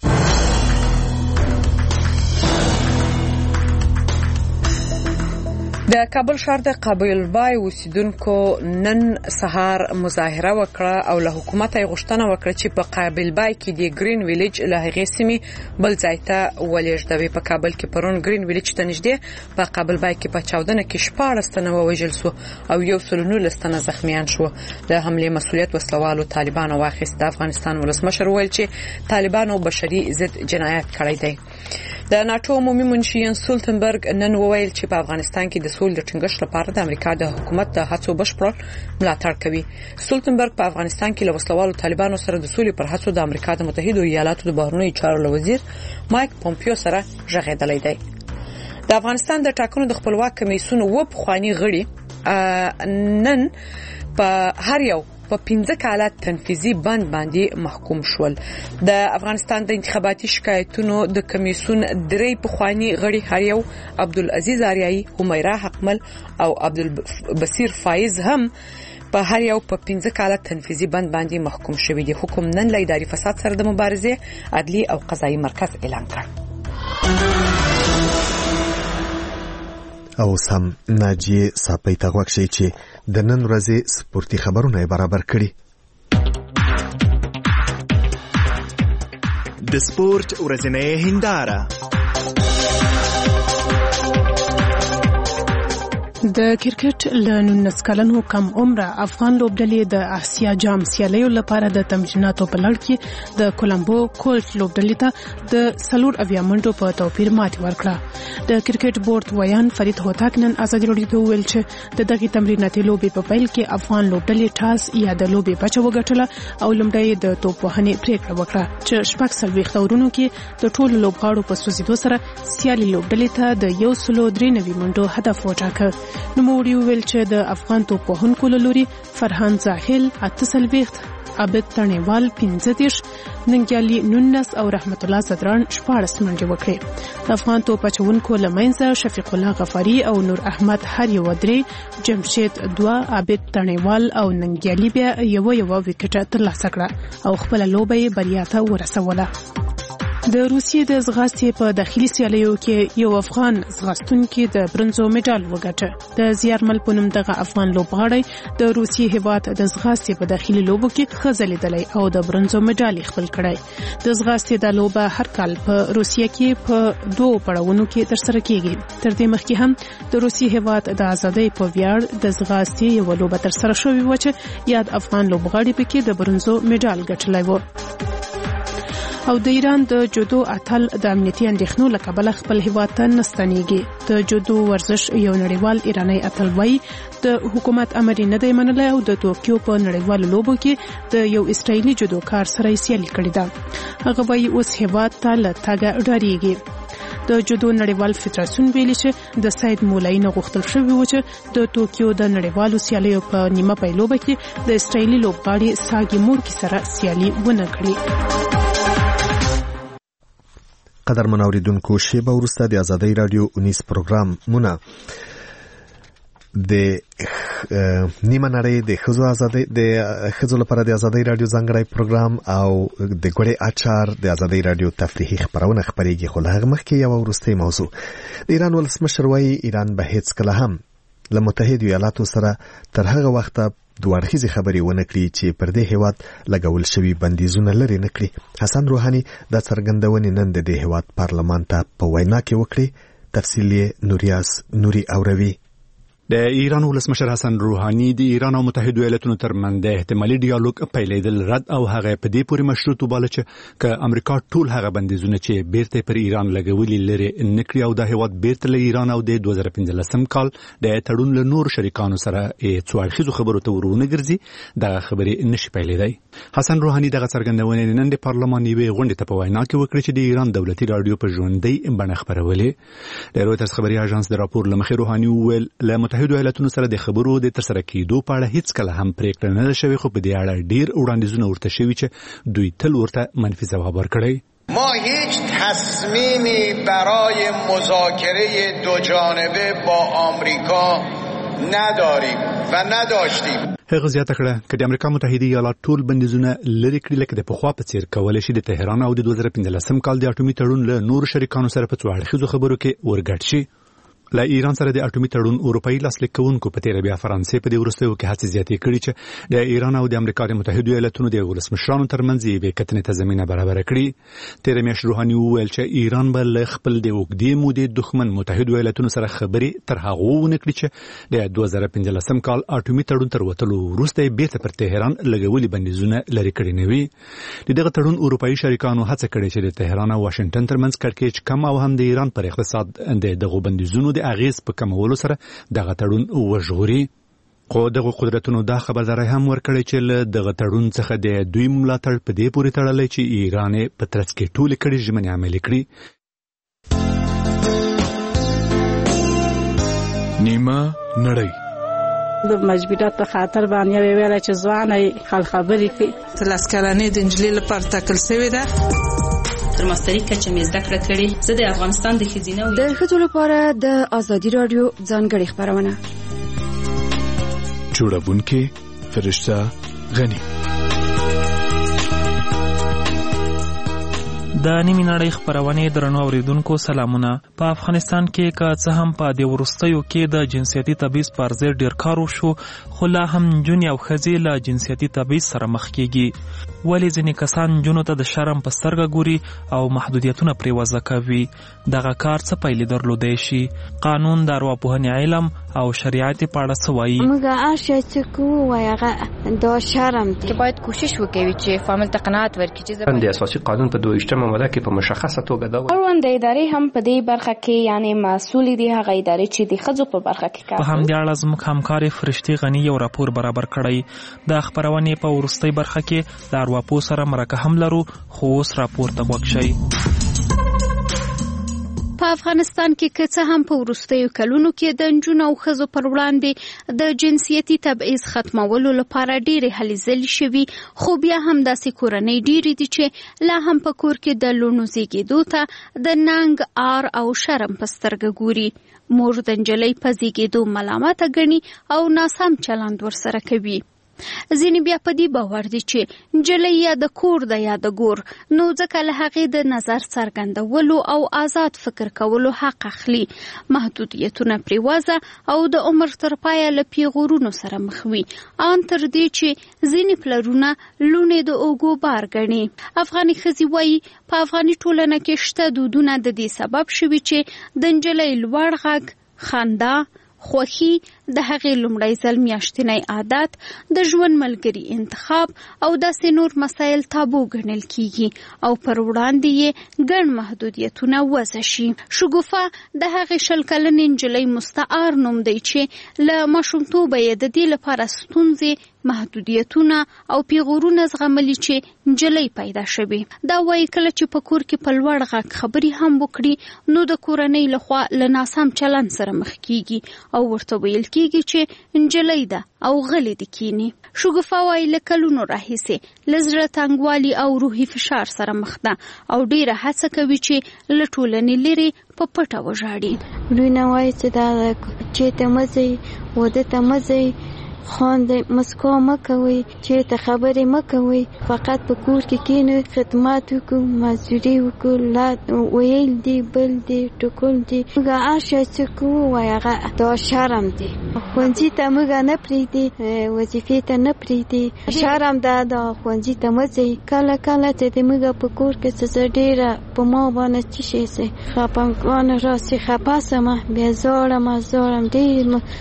د کابل ښار د قابلبای اوسیدونکو نن سهار مظاهره وکړه او له حکومت یې غوښتنه وکړه چې په قابلبای کې د گرین ویلیج له هغې سیمې بل ځای ته ولېږدوي. په کابل کې پرون گرین ویلیج ته نږدې په قابلبای کې په چاودنه کې شپاړس تنه ووژل سو او یو سل نولس تنه زخمیان شو. د حملې مسؤلیت وسلوالو طالبانو واخیست. د افغانستان ولسمشر ویل چې طالبانو بشري ضد جنایت کړی دی. د ناتو عمومي منشي سولتنبرګ نن وویل چې په افغانستان کې د سولې د ټینګښت لپاره د امریکا د حکومت د هڅو بشپړ ملاتړ کوي. سولتنبرګ په افغانستان کې له وسلوالو طالبانو سره د سولې پر هڅو د امریکا د متحده ایالاتو د بهرنیو چارو وزیر مایک پومپیو سره ژغېدلی دی. د افغانستان د ټاکنو د خپلواک کمیسیون و پخوانی غړي نن په هر یو په پنځه کاله تنفیذي بند باندې محکوم شول. د افغانستان د انتخاباتي شکایتونو د کمیسیون درې پخوانی غړي هر یو عبدالعزیز آریایی، همیرا حقمل او عبدالبصیر فایز هم په هر یو په پنځه کاله تنفیذي بند باندې محکوم شوي دي. حکم نن له اداري فساد سره د مبارزې عدلي او قضایي مرکز اعلان کړ. او سم ناجیه صاحب ته غوښ شي چې د نن ورځې سپورتي خبرونه برابر کړي. د سپورت ورځنۍ هنداره. د کرکټ له نولس کلنو کم عمره افغان لوبډلې د آسیا جام سیالیو لپاره د تمریناتو په لړ کې د کولمبو کولټ لوبډلې ته د سلور اویا منټو په توپیر ماتې ورکړه. د کرکټ بورډ ویان فرید هوتک نن ازادي راډیو ته وویل چې د دغه تمریناتي لوبې په پیل کې افغان لوبډلې ټاس یا د لوبې بچه وګټله او لومړی د توپ وهنې پریکړه وکړه چې شپږ څلوېښت اورونو کې د ټولو لوبغاړو په سوځېدو سره سیالي لوبډلې ته د یو سلو درې نوي منټو هدف وټاکه. نوموړي وویل چې د افغان توپ وهونکو له لوري فرهان زاهل اته څلوېښت، عابد تڼیوال پنځه دېرش، ننګیالي نولس او رحمت الله زدران شپاړس منډې وکړې. د افغان توپ اچوونکو له منځه شفیق الله غفاري او نور احمد هر یو درې، جمشید دوه، عابد تڼیوال او ننګیالي بیا یو یو وکټ ترلاسه کړه او خپل لوبه یې بریا ته ورسوله. د روسیې د ځغاستې په داخلي سیالیو کې یو افغان ځغاستونکي د برنزو میډال وګټه. د زیارمل په نوم دغه افغان لوبغاړی د روسیې هیواد د ځغاستې په داخلي لوبو کې ښه ځلیدلی او د برنزو میډال خپل کړی. د ځغاستې د لوبه هر کال په روسیې کې په دوه پړاوونو کې ترسره کیږي. تر دې مخکې هم د روسیې هیواد د ازادۍ په ویاړ د ځغاستې یو لوبه ترسره شوې و چې یاد افغان لوبغاړي پکې د برنزو میډال ګټلی و. او د ایران د جودو اتل د امنیتي اندېښنو له کبله خپل هیواد ته نه ستنېږي. د جودو ورزش یو نړیوال ایرانی اتل وایي د حکومت امر نه دی منلی او د توکیو په نړیوالو لوبو کې د یو اسرائیلي جودوکار سره سیالي کړې ده. هغه وایي اوس هیواد ته له تګه ډارېږي. د جودو نړیوال فدراسیون ویلي چې د سید مولایي نه غوښتل شوي و چې د توکیو د نړیوالو سیالیو په نیمه پای لوبه کې د اسرائیلي لوبغاړي ساګي مورکي سره سیالي ونه کړي. قدرمن اوریدونکو شیبه وروسته د ازادۍ راډیو اونیس پروګرام مونه د نیمه نړۍ د ښځو ازادۍ د ښځو لپاره د ازادۍ راډیو ځانګړی پروګرام او د ګوړې اچار د ازادۍ راډیو تفریحي خبرونه خپرېږي. خو له هغه مخکې یوه وروستۍ موضوع. د ایران ولسمشر وایي ایران به هېڅکله هم له متحدو ایالاتو سره تر هغه وخته دوه اړخیزې خبرې ونه کړي چې پر دې هیواد لګول شوي بندیزونه لرې نه کړي. حسن روحاني دا څرګندونې نن د دې هیواد پارلمان ته په وینا کې وکړې. تفصیل یې نوریاس نوري اوروي. د ایران ولسمشر حسن روحاني د ایران او متحده ایالاتونو ترمنځ د احتمالي ډیالوګ پیلېدل رد او هغه په دې پورې مشروط وباله چې ک امریکا ټول هغه بندیزونه چې بیرته پر ایران لګولي لري نکړي او د هیواد بیرته له ایران او د دوه زره پنځلسم کال د تړون له نور شریکانو سره څوارخیزو خبرو ته ورونه ګرځي د خبرې نشي پیلېدای. حسن روحاني دغه څرګندونه نن د پارلمان یوې غونډې ته په وینا کې وکړه چې د ایران دولتي رادیو په ژوندۍ بڼه خبرولې. د رویټرز خبري اژانس د راپور لمخې روحاني وویل له متحده ایالاتونو سره د خبرو د ترسره کېدو په اړه هیڅ کله هم پریکړه نه شوې، خو په دې اړه ډیر وړاندیزونه ورته شوي چې دوی تل ورته منفي ځواب ورکړی. ما هیچ تصمیمی برای مذاکره دو جانبه با آمریکا نداریم و نداشتیم. هغه زیاته کړه چې د امریکا متحده ایالات ټول بندیزونه لري کړي لکه د پخوا په څیر کولای شي د تهران او د دوه زره پنځلسم کال د اټومي تړون له نور شریکانو سره په څوارخیزو خبرو کې ورګډ شي. له ایران سره د اټومي تړون اروپאי لاسلیک کوونکو په تیر بیا فرانسې په دې وروستیو کې هڅې زیاتې کړي چې د ایران او د امریکا د متحده ایالاتونو د ولسمشرانو ترمنځ یې کتنې ته زمينه برابر کړي. تیر میاشت روحاني وویل چې ایران به له خپل د اوږدې مودې دښمن متحده ایالاتونو سره خبرې تر هغه ونه کړي چې د دوه زره پنځلسم کال اټومي تړون تر وتلو وروسته بیرته پر تهران لګولي بندیزونه لري کړي نه وي. دغه تړون اروپאי شریکانو هڅه کړې چې د تهران او واشنگټن ترمنځ کړکېچ کم او هم د ایران پر اقتصاد د دغه بندیزونو د اغیز په کمولو سره دغه تړون وژغوري. خو دغه قدرتونو دا خبرداري هم ورکړي چې له دغه تړون څخه د دوی ملاتړ په دې پورې تړلی چې ایران په ترڅ کې ټولې کړي ژمنې عملي کړي. نیمه نړۍ د مجبورات په خاطر باندې ویل چې ځواني خل خبرې کوي. لاسکرانې د انجلۍ لپاره ټاکل شوې ده. تر ماستري کچه مې زده کړه کړې. زه د افغانستان د ښځینه د ښځو لپاره د ازادي رادیو ځانګړې خبرونه جوړونکې فرشته غنی. د نیمه نړۍ خبرونه درنو اوریدونکو سلامونه. په افغانستان کې که څه هم په د ورستیو کې د جنسیتي تبعیض پر ضد ډیر کار وشو، خو لا هم جنې او ښځې له جنسیتي تبعیض سره مخ کیږي. ولې ځینې کسان جنو ته د شرم په سترګه ګوري او محدودیتونه پرې وضع کوي؟ دغه کار څه پایلې درلودای شي؟ قانون د ارواپوهنې علم او شریعت په اړه څه وایي؟ موږ آشه چې کوو وایغه دا شرم دی چې باید کوشش وکوي چې فامل ته قناعت ورکړي چې د اساسي قانون په دوه ویشتمه ماده کې په مشخصه توګه دا وایي اړوند ادارې هم په دې برخه کې یعنی مسؤل دي هغه ادارې چې د ښځو په برخه کې کار کوي. په همدې اړه زموږ همکار فرشتي غنی یو راپور برابر کړی. د خبرونه په ورستۍ برخه کې د ارواپو سره مرکه هم لرو، خو اوس راپور ته وګورئ شي. په افغانستان کې که څه هم په وروستیو کلونو کې د نجونو او ښځو پر وړاندې د جنسیتي تبعیض ختمولو لپاره ډېرې هلې ځلې شوي، خو بیا هم داسې کورنۍ ډېرې دي چې لا هم په کور کې د لوڼو زیږېدو ته د ننګ، عار او شرم په سترګه ګوري. مور د نجلۍ په زیږېدو ملامته ګڼي او ناسم چلند ورسره کوي. ځینې بیا په دې باور دي چې نجلۍ یا د کور ده یا د ګور، نو ځکه له هغې د نظر څرګندولو او آزاد فکر کولو حق اخلي. محدودیتونه پرې وضع او د عمر تر پایه له پیغورونو سره مخ وي، ان تر دې چې ځینې پلرونه لوڼې د اوږو بار ګڼي. افغاني ښځې وایي په افغاني ټولنه کې شته دودونه د دې سبب شوي چې د نجلۍ لوړ غږ، خندا، خوښي، د هغې لومړی ځل میاشتنی عادت، د ژوند ملګري انتخاب او داسې نور مسایل تابو ګڼل کیږي او پر وړاندې یې ګڼ محدودیتونه وضع شي. شګوفه د هغې شل کلنې نجلۍ مستعار نوم دی چې له ماشومتوبه یې د دې لپاره ستونزې، محدودیتونه او پیغورونه زغملي چې نجلۍ پیدا شوي. دا وایي کله چې په کور کې په لوړ غږ خبرې هم وکړي، نو د کورنۍ لخوا له ناسم چلند سره مخ کیږي او ورته ویل کیږي چې نجلۍ ده او غلې دي کینی. شګوفه وایي له کلونو راهیسې له زړه تنګوالي او روحي فشار سره مخ ده او ډیره هڅه کوي چې له ټولنې لرې په پټه وژاړي. لوی نه وایي چې دا چېرته مه ځئ، واده ته مه ځئ، خواندې مسکا مه کوئ، چېرته خبرې مه کوئ، فقط په کور کې کښېنئ، خدمات وکړو، مزدوري وکړو، لا ویل دي بل دي ټکول دي. موږ هر شی چې کوو وایي هغه دا شرم دی. ښوونځي ته موږ نه پرېږدي، وظیفې ته نه پرېږدي. شرم ده دا ښوونځي ته مه ځئ. کله کله چې د موږ په کور کې څه زه ډېره په ما باندې څه شی سي خفګان راسي، خفه سمه، بیا زاړم زاړم ډېر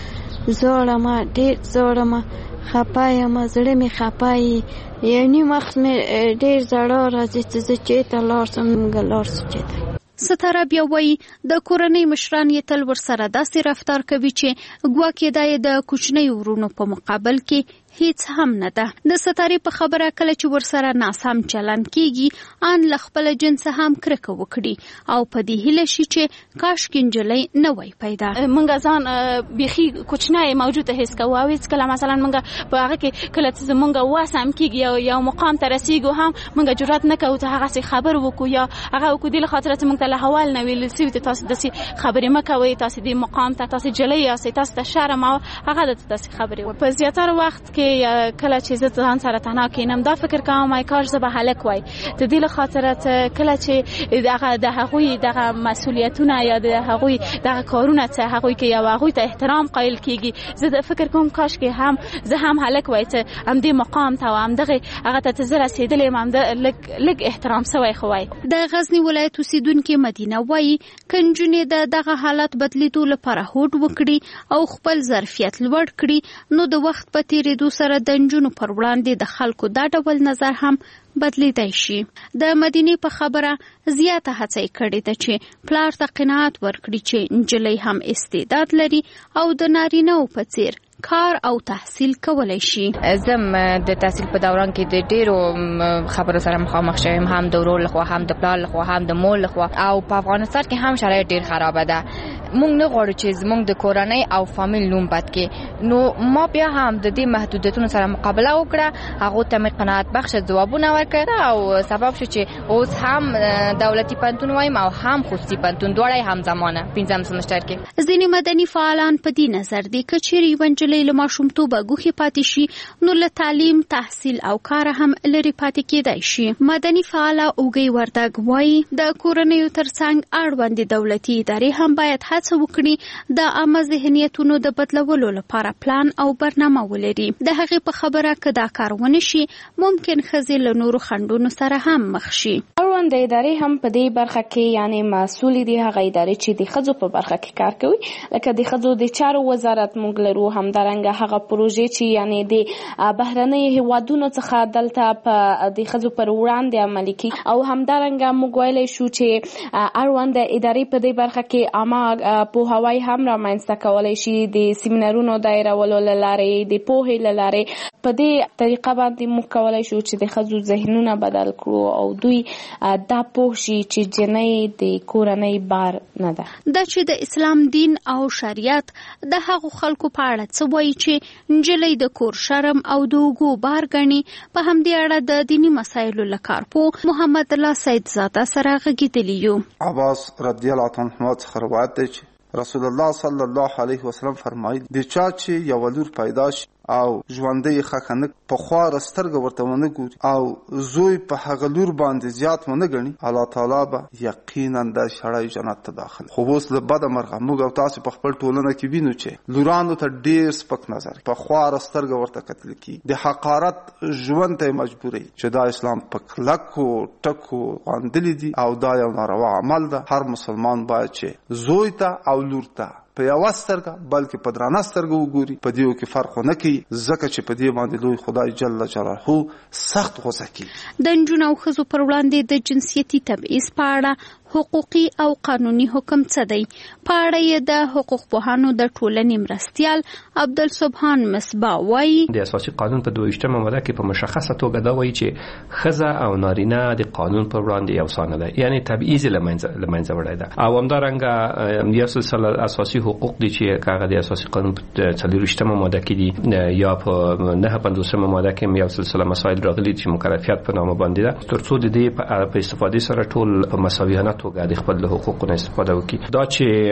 زوړه ما ډېر زوړه ما خپه یم زړه مې خپه یي یو نیم وخت مې ډېر زړه راځي چې زه چېرته لاړ شم موږ لاړ شو چېرته. ستاره بیا وایي د کورنۍ مشران یې تل ورسره داسې رفتار کوي چې ګواکې دا یې د کوچنیو ورونو په مقابل کې هیڅ هم نه ده. د ستارې په خبره کله چې ورسره ناسم چلند کیږي ان له خپل جنس هم کرکه وکړي او په دې هیله شي چې کاش کې نجلۍ نه وای پیدا. مونږ ځان بيخي کوچنی موجوده هیڅ کوو او هیڅ کله مثلا مونږ په هغه کې کله چې مونږ واسم کیږي یو یو مقام ته رسیدو هم مونږ جرأت نه کوو ته هغه څه خبر وکړو یا هغه وکړو د خاطر چې مونږ ته له حوال نه ویل سوي ته تاسو د خبرې مکوي تاسو د مقام ته تاسو جلې یا تاسو ته شرم او هغه د تاسو خبرې په زیاتره وخت کې کله چې زه ځان سره تنها کینم دا فکر کوم مای کاش زه به هلک وای د دې له خاطر کله چې دغه د هغوی دغه مسؤلیتونه یا د هغوی دغه کارونه چې هغوی کې یو هغوی ته احترام قایل کیږي زه د فکر کوم کاش کې هم زه هم هلک وای چې هم دې مقام ته هم دغه هغه ته زه رسیدلې هم د لګ لګ احترام سوی خوای. د غزنی ولایت اوسیدونکو مدینه وای کنجونې د دغه حالت بدلیدو لپاره هوډ وکړي او خپل ظرفیت لوړ کړي نو د وخت په تیریدو سره د نجونو پر وړاندې د خلکو دا ډول نظر هم بدلیدای شي. د مدینې په خبره زیاته هڅه کړې ده چې پلار ته قناعت ورکړي چې نجلۍ هم استعداد لري او د نارینه په څیر کار او تحصیل کولای شي. زم د تحصیل په دوران کې د ډیرو خبرو سره مخامخ شوم هم د ورور لخوا هم د پلار لخوا هم د مور لخوا او په افغانستان کې هم شرایط ډیر خراب ده. مونږ نه غواړو چې زمونږ د کورنۍ او فامیل نوم بد کې نو ما بیا هم د دې محدودیتونو سره مقابله وکړه هغه ته مې قناعت بخش ځوابونه ورکړه او سبب شو چې اوس هم دولتي پنتون وایم او هم خصوصي پنتون دواړه هم زمانه پنځم سمستر کې. ځینې مدني فعالان په دې نظر دي چې چیرې ونجلې له ماشومتوبه ګوښې پاتې شي نو له تعلیم تحصیل او کار هم لري پاتې کېدای شي. مدني فعاله اوګي وردګ وایي د کورنیو ترڅنګ اړوند دولتي ادارې هم باید هڅه وکړي د عامه ذهنیتونو د بدلولو لپاره پلان او برنامه ولري. د هغې په خبره که دا کار ونه شي ممکن ښځې له نورو خنډونو سره هم مخ شي. اړوند ادارې هم په دې برخه کې یعنی مسؤل دي هغه ادارې چې د ښځو په برخه کې کار کوي لکه د ښځو د چارو وزارت موږ لرو همدارنګه هغه پروژې چې یعنی د بهرنۍ هیوادونو څخه دلته په د ښځو پر وړاندې عملي کوي او همدارنګه موږ ویلی شو چې اړوند ادارې په دې برخه کې عامه پوهاوی هم رامنځته کولی شي د سیمینارونو دایرولو له لارې د پوهې له لارې په دې طریقه باندې موږ کولی شو چې د ښځو ذهنونه بدل کړو او دوی دا پوه شي چې جنۍ د کورنۍ بار نه ده. دا چې د اسلام دین او شریعت د هغو خلکو په اړه څه وایي چې نجلۍ د کور شرم او د اوږو بار ګڼي په همدې اړه د دیني مسایلو له کارپوه محمد الله سید زاده سره غږېدلي یو. عباس رضی الله عنه څخه روایت دی چې رسول الله صلی الله علیه وسلم فرمایي د چا چې یو لور پیدا شي او ژوندۍ خخنک په خواره سترګه ورته ونه ګوري او زوی په هغه لور باندې زیات ونه ګڼي الله تعالی به یقینا د شړای جنت ته داخل. خو اوس له بده مرغه موږ او تاسو په خپل ټولنه کې وینو چې لورانو ته ډیر سپک نظر په خواره سترګه ورته کتل کی د حقارت ژوند ته مجبوري چې دا اسلام په کلکو ټکو باندې دي او دا یو ناروا عمل ده. هر مسلمان باید چې زوی ته او لور ته په یو سترګه بلکې په درانه سترګه وګوري په دیو کې فرق نه کوي ځکه چې په دې باندې لوی خدای جل جلاله سخت غوسه کوي. د نجونو او ښځو پر وړاندې د جنسیتي تبعیض په اړه حقوقي او قانوني حکم څه دی په اړه یې د حقوق پوهانو د ټولنې مرستیال عبدالسبحان مصباح وایي د اساسي قانون په دویشتمه ماده کې په مشخصه توګه دا وایي چې ښځه او نارینه د قانون پر وړاندې یوسانه ده یعنی تبعیض له منځه وړی ده او همدارنګه یو سلسله اساسي حقوق دي چې هغه د اساسي قانون په څلورویشتمه ماده کې دي یا په نهه پنځوسمه ماده کې یو سلسله مسایل راغلي چې مکلفیت په نامه باندې ده ترڅو د دې په استفادې سره ټول په مساویانه توګه د خپل حقوقو استفاده وکړي. دا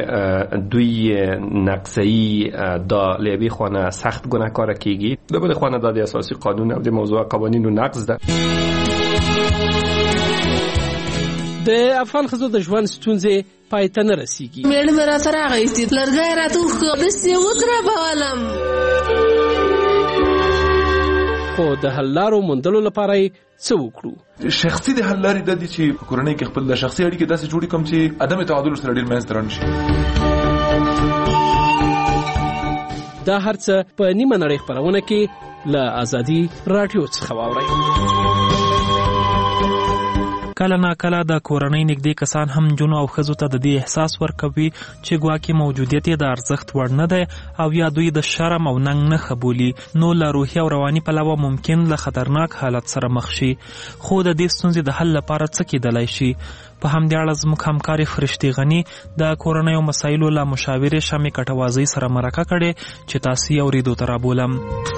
چې دوی نقضي دا لوي خانه سخت ګناهکار کیږي د بل خانه د اساسي قانون او د موضوع قوانینو نقض ده. د افغان ښځو د ژوند ستونزې پای ته نه رسیږي. میړه مې راته راغی لرګی راته وښکه داسې ودربولم خو د حل لارو موندلو لپاره یې څه وکړو. شخصي د حل لارې د دې چې په کورنۍ کې خپل د شخصي اړیکې داسې جوړې کړم چې عدم تعادل سره ډېر منځته رانشي. دا هرڅه په نیمه نړۍ خبرونه کې له آزادي رادیو څخه واورئ. کله نا کله د کورنۍ نږدې کسان هم جنو او ښځو ته د دې احساس ورکوي چې ګواکې موجودیت یې د ارزښت وړ نه دی او یا دوی د شرم او ننګ نښه بولي، نو له روحي او رواني پلوه ممکن له خطرناک حالت سره مخ شي. خو د دې ستونزې د حل لپاره څه کیدلی شي؟ په همدې اړه زموږ همکارې فرشتي غني د کورنیو مسایلو له مشاورې شمې کټوازۍ سره مرکه کړې چې تاسو یې اورېدو ته رابولم.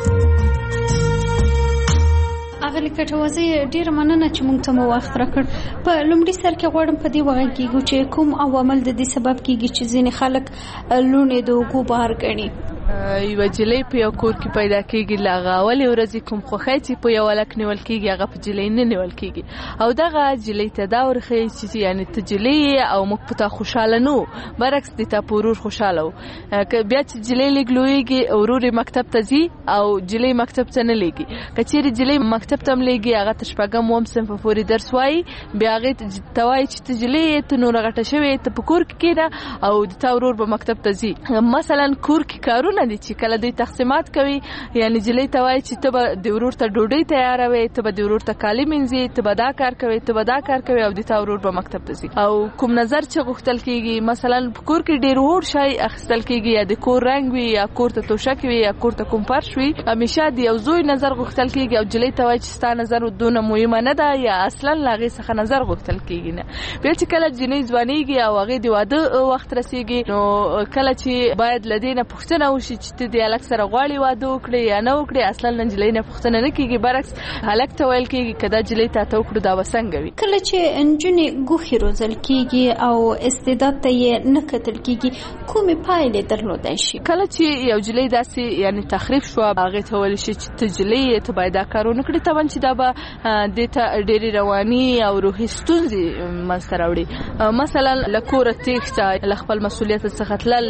اغلی کټوازی ډیر مننه چې مونږ ته مو وخت راکړ. په لومړي سر کې غواړم په دې وغږ کېږو چې کوم عوامل د دې سبب کېږي چې ځینې خلک لوڼې د اوږو بار ګڼي. یوه جلۍ په یو کور کې پیدا کېږي، له هغه اولې ورځې کوم خوښی چې په یو هلک نیول کېږي هغه په جلۍ نه نیول کېږي، او دغه جلۍ ته دا ورښیي چې یعنې ته جلۍ یې او موږ په تا خوشحاله نه وو، برعکس د تا په ورور خوشحاله وو. بیا چې جلۍ لږ لویږي ورور یې مکتب ته ځي او جلۍ مکتب ته نه لیږي. که چیرې جلۍ مکتب ته هم لیږي هغه ته شپږم اووم صنف پورې درس وایي، بیا هغې ته وایي چې ته جلۍ یې، ته نوره غټه شوې یې، ته په کور کې کښېنه او د تا ورور به مکتب ته ځي. مثلا کور کې کارونه دي چې کله دوی تقسیمات کوي، یعنی جلۍ ته وایي چې ته به د ورور ته ډوډۍ تیاروي، ته به د ورور ته کالي مینځي، ته به دا کار کوي، ته به دا کار کوي، او د تا ورور به مکتب ته ځي. او کوم نظر چې غوښتل کېږي، مثلا په کور کې ډېر وړ شی اخیستل کېږي، یا د کور رنګ وي، یا کور ته توشک وي، یا کور ته کوم فرش وي، همیشه د یو زوی نظر غوښتل کېږي او جلۍ ته وایي چې ستا نظر دونه مهمه نه ده، یا اصلا له هغې څخه نظر غوښتل کېږي نه. بیا چې کله جنۍ ځوانېږي او هغې د واده وخت رسېږي، نو کله چې باید له دې نه پوښتنه وشي چې ته د هلک سره غواړي واده وکړي یا نه وکړي، اصلا له نجلۍ نه پوښتنه نه کېږي، برعکس هلک ته ویل کېږي که دا جلۍ ته ته وکړو دا به څنګه وي. کله چې نجونې ګوښې روزل کېږي او استعداد ته یې نه کتل کېږي، کومې پایلې درلودی شي؟ کله چې یو جلۍ داسې یعنې تخریب شوه، هغې ته ویل شي چې ته جلۍ یې، ته باید دا کار ونه کړې، طبعا چې دا به دې ته ډېرې رواني او روحي ستونزې منځته راوړي. مثلا له کوره تېښته، له خپل مسؤلیت څخه تلل،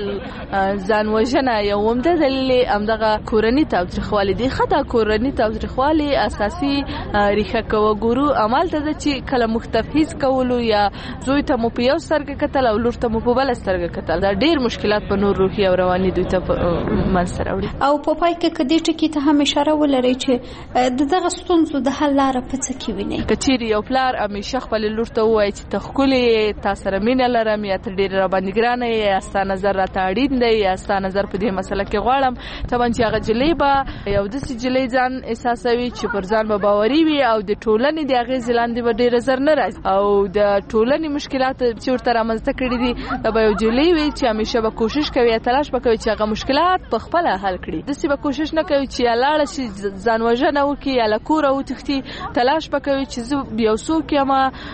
ځان وژنه، یو عمده دلیل یې همدغه کورني تاوتریخوالی دی. ښه دا کورني تاوتریخوالی اساسي ریښه که وګورو همالته ده چې کله موږ تفحیص کولو، یا زوی ته مو په یو سترګه کتل او لور ته مو په بله سترګه کتل، دا ډېر مشکلات په نور روحي او رواني دوی ته منځته راوړي. او په پای کې که دې ټکي ته هم اشاره ولرئ چې د دغه ستونزو د حل لاره په څه کې وینئ؟ که چیرې یو پلار همیشه خپلې لور ته ووایي چې ته ښکلې یې، تا سره مینه لرم، یا ته ډېره راباندې ګرانه یې، یا ستا نظر راته اړین دی، یا ستا نظر په دې مسله کې غواړم، طبعا چې هغه جلۍ به یو داسې جلۍ ځان احساسوي چې پر ځان به باوري وي او د ټولنې د اغېزې لاندې به ډېره زر نه راځي، او د ټولنې مشکلات چې ورته رامنځته کړي دي دا به یو جلۍ وي چې همیشه به کوشش کوي یا تلاش به کوي چې هغه مشکلات په خپله حل کړي. داسې به کوشش نه کوي چې یا لاړه شي ځان وژنه وکړي یا له کوره وتښتي، تلاش به کوي چې زه یو څوک یم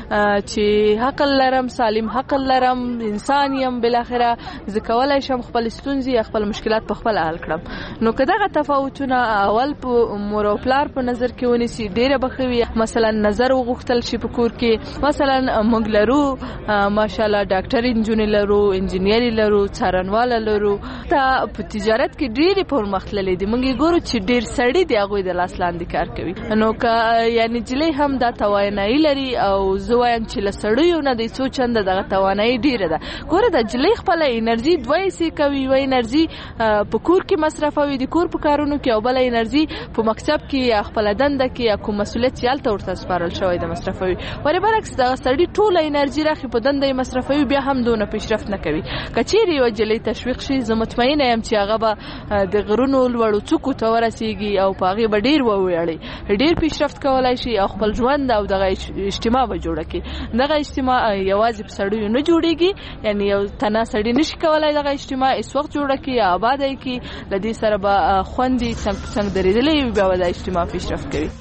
چې عقل لرم، سالم عقل لرم، انسان یم، بالاخره زه کولی شم خپل ستونزې یا خپل مشکلات په خپله حل کړم. نو که دغه تفاوتونه اول په مور او پلار په نظر کې ونیسي ډېره به ښه وي. مثلا نظر وغوښتل شي په کور کې، مثلا موږ لرو ماشاءالله ډاکټر انجونې لرو، انجینیري لرو، څارنواله لرو، دا په تجارت کې ډېرې پرمختللې دي. موږ یې ګورو چې ډېر سړي د هغوی د لاس لاندې کار کوي. نو که یعنې جلۍ هم دا توانایي لري، او زه وایم چې له سړیو نه د څو چنده دغه توانایي ډېره ده. ګوره د جلۍ خپله انرژي دوه حصې کوي، یوه انرژي په کور کې مصرفوي د کور په کارونو کې، او بله انرژي په مکتب کې یا خپله دنده کې یا کوم مسؤلیت چې هلته ورته سپارل شوی د مصرفوي. ولې برعکس دغه سړي ټوله انرژي راخي په دنده یې مصرفوي، بیا هم دونه پیشرفت نه کوي. که چیرې یوه جلۍ تشویق شي، زه مطمئنه یم چې هغه به د غرونو لوړو څوکو ته ورسېږي او په هغې به ډېر وویاړي، ډېر پیشرفت کولی شي او خپل ژوند او دغه اجتماع به جوړه کړي. دغه اجتماع یوازې په سړیو نه جوړېږي، یعنې یو تنه سړي نشي کولی دغه اجتماع هېڅ وخت جوړه کړي یا آباده یې کړي. له دې سره به خوندې څنګ په څنګ درېدلی وي، بیا به دا اجتماع پیشرفت کوي.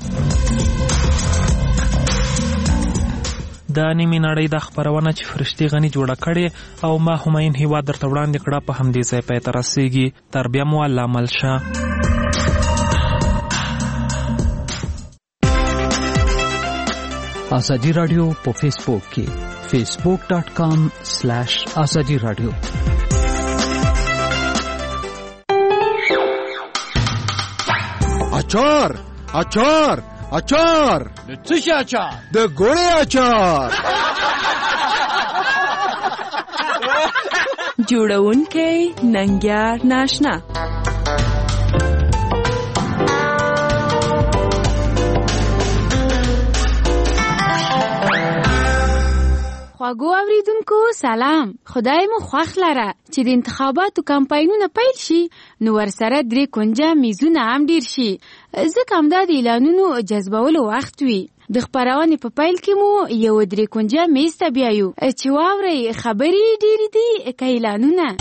د نیمې نړۍ دا خپرونه چې فرشتي غني جوړه کړې او ما هماین هیواد درته وړاندې کړه په همدې ځای پای ته رسېږي. تر بیا مو الله مل شه. آزادی رادیو په فیسبوک کې فیسبوک ډاٹ کام سلیش آزادی رادیو. اچار اچار اچار د څه شي اچار؟ د ګوړې اچار. جوړونکی ننګیار ناشنا. خواږو اوریدونکو سلام. خدای مو خوښ لره چې د انتخاباتو کمپاینونه پیل شي نو ورسره درې کونجه میزونه هم ډیر شي، ځکه همدا د اعلانونو جذبولو وخت وي. د خپرونې په پیل کې مو یو درې کونجه میز ته بیایو چې واورئ خبرې ډیرې دي که اعلانونه.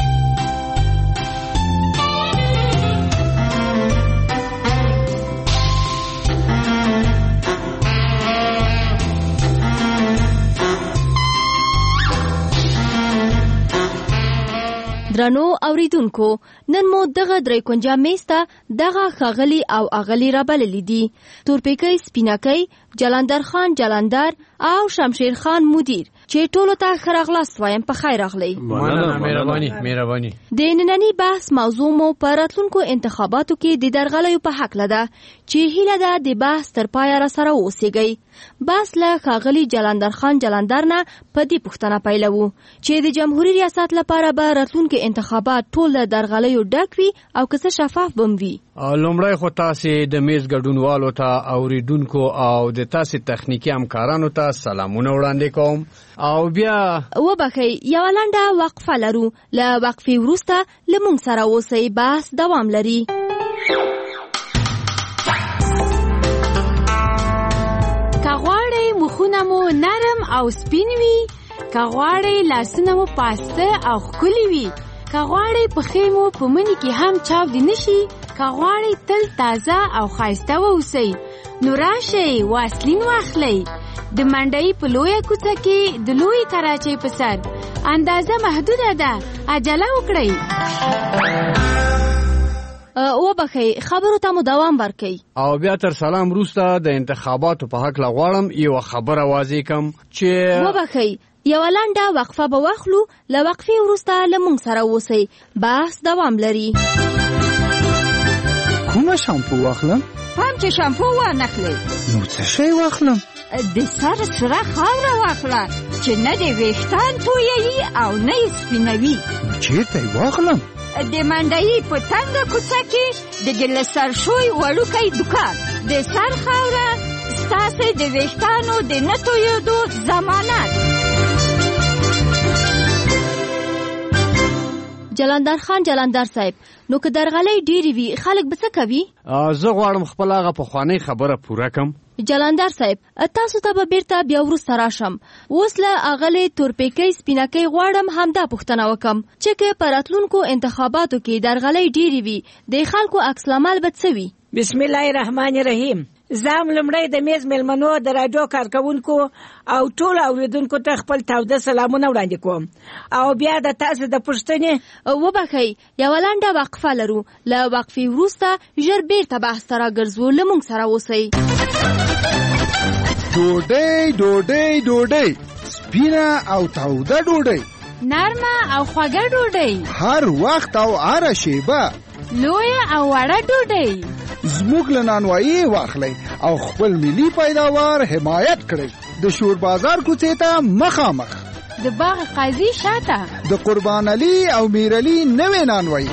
درنو اوریدونکو، نن مو دغه درې کونجه میز ته دغه ښاغلي او اغلي رابللي دي: تورپیکی سپینکۍ، جلندر خان جلندر او شمشیر خان مدیر، چې ټولو ته ښه راغلاست وایم. په خیر راغلی. مننه، مهرباني مهرباني. د ننني بحث موضوع مو په راتلونکو انتخاباتو کې د درغلیو په حق لده چې هیله ده د بحث تر پایه را سره اوسیږئ. بس له ښاغلي جلندر خان جلندر نه په دې پوښتنه پیلوو چې د جمهوریت ریاست لپاره به راتلونکي انتخابات ټول د درغلیو ډک وي او که څه شفاف به وي. لومړی خو تاسې د میز ګډونوالو ته، اوریدونکو او د تاسې تخنیکي همکارانو ته سلامونه وړاندې کوم. او بیا وبخئ یوه لنډه وقفه لرو، له وقفې وروسته له موږ سره اوسئ، بحث دوام لري. که غواړئ مخونه مو نرم او سپین وي، که غواړئ لاسونه مو پاسته او ښکلي وي، که غواړئ پښې مو په مني کې هم چاودې نشي، که غواړئ تل تازه او ښایسته واوسئ نو راشئ واسلین واخلئ. د منډۍ په لویه کوڅه کې د لوی کراچۍ په سر اندازه محدوده ده، عجله وکړئ. وبخئ خبرو ته مو دوام ورکئ. او بیا تر سلام وروسته د انتخاباتو په حق لغواړم یو خبره واضح کم چې وبخئ یوه لنډه وقفه به واخلو، له وقفې وروسته له موږ سره اوسئ، بحث دوام لري. کومه شامپو واخلم؟ پام چې شامپو وانخلئ نو څه شی واخلم؟ د سر سره خاوره واخله چې نه د ویښتان تویوي او نه یې سپینوي. چیرته یې واخلم؟ د منډۍ په تنګه کوڅه کې د ګله سرشوی وړوکی دوکان. د سر خاوره ستاسې د ویښتانو د نه تویېدو ضمانت. جلندر خان جلندر صاحب، نو که درغلۍ ډېرې وي خلک به څه کوي؟ زه غواړم خپل هغه پخوانۍ خبره پوره کم. جلندر صاحب، تاسو ته به بیرته بیا وروسته راشم. اوس له اغلې تورپیکی سپینکۍ غواړم همدا پوښتنه وکم چې که په راتلونکو انتخاباتو کې درغلۍ ډېرې وي د خلکو عکس العمل به څه وي؟ بسم الله الرحمن الرحیم. زم لمړی د میز مېلمنو د راډیو کارکونکو او ټول اوریدونکو ته خپل تاوده سلامونه وړاندې کوم. او بیا د تاسو د پوښتنې وبخئ یوه لنډه وقفه لرو، له وقفې وروسته ژر بیرته بحث ته راګرځو. له موږ سره اوسئ. ډوډۍ ډوډۍ ډوډۍ، سپینه او تاوده ډوډۍ، نرمه او خوږه ډوډۍ، هر وخت او هره شیبه، لویه او وړه ډوډۍ. زموږ له نانوایي واخلئ او خپل ملي پیداوار حمایت کړئ. د شور بازار کوڅې ته مخامخ، د باغ قاضي شاته، د قربان علي او میر علي نوې نانوایي.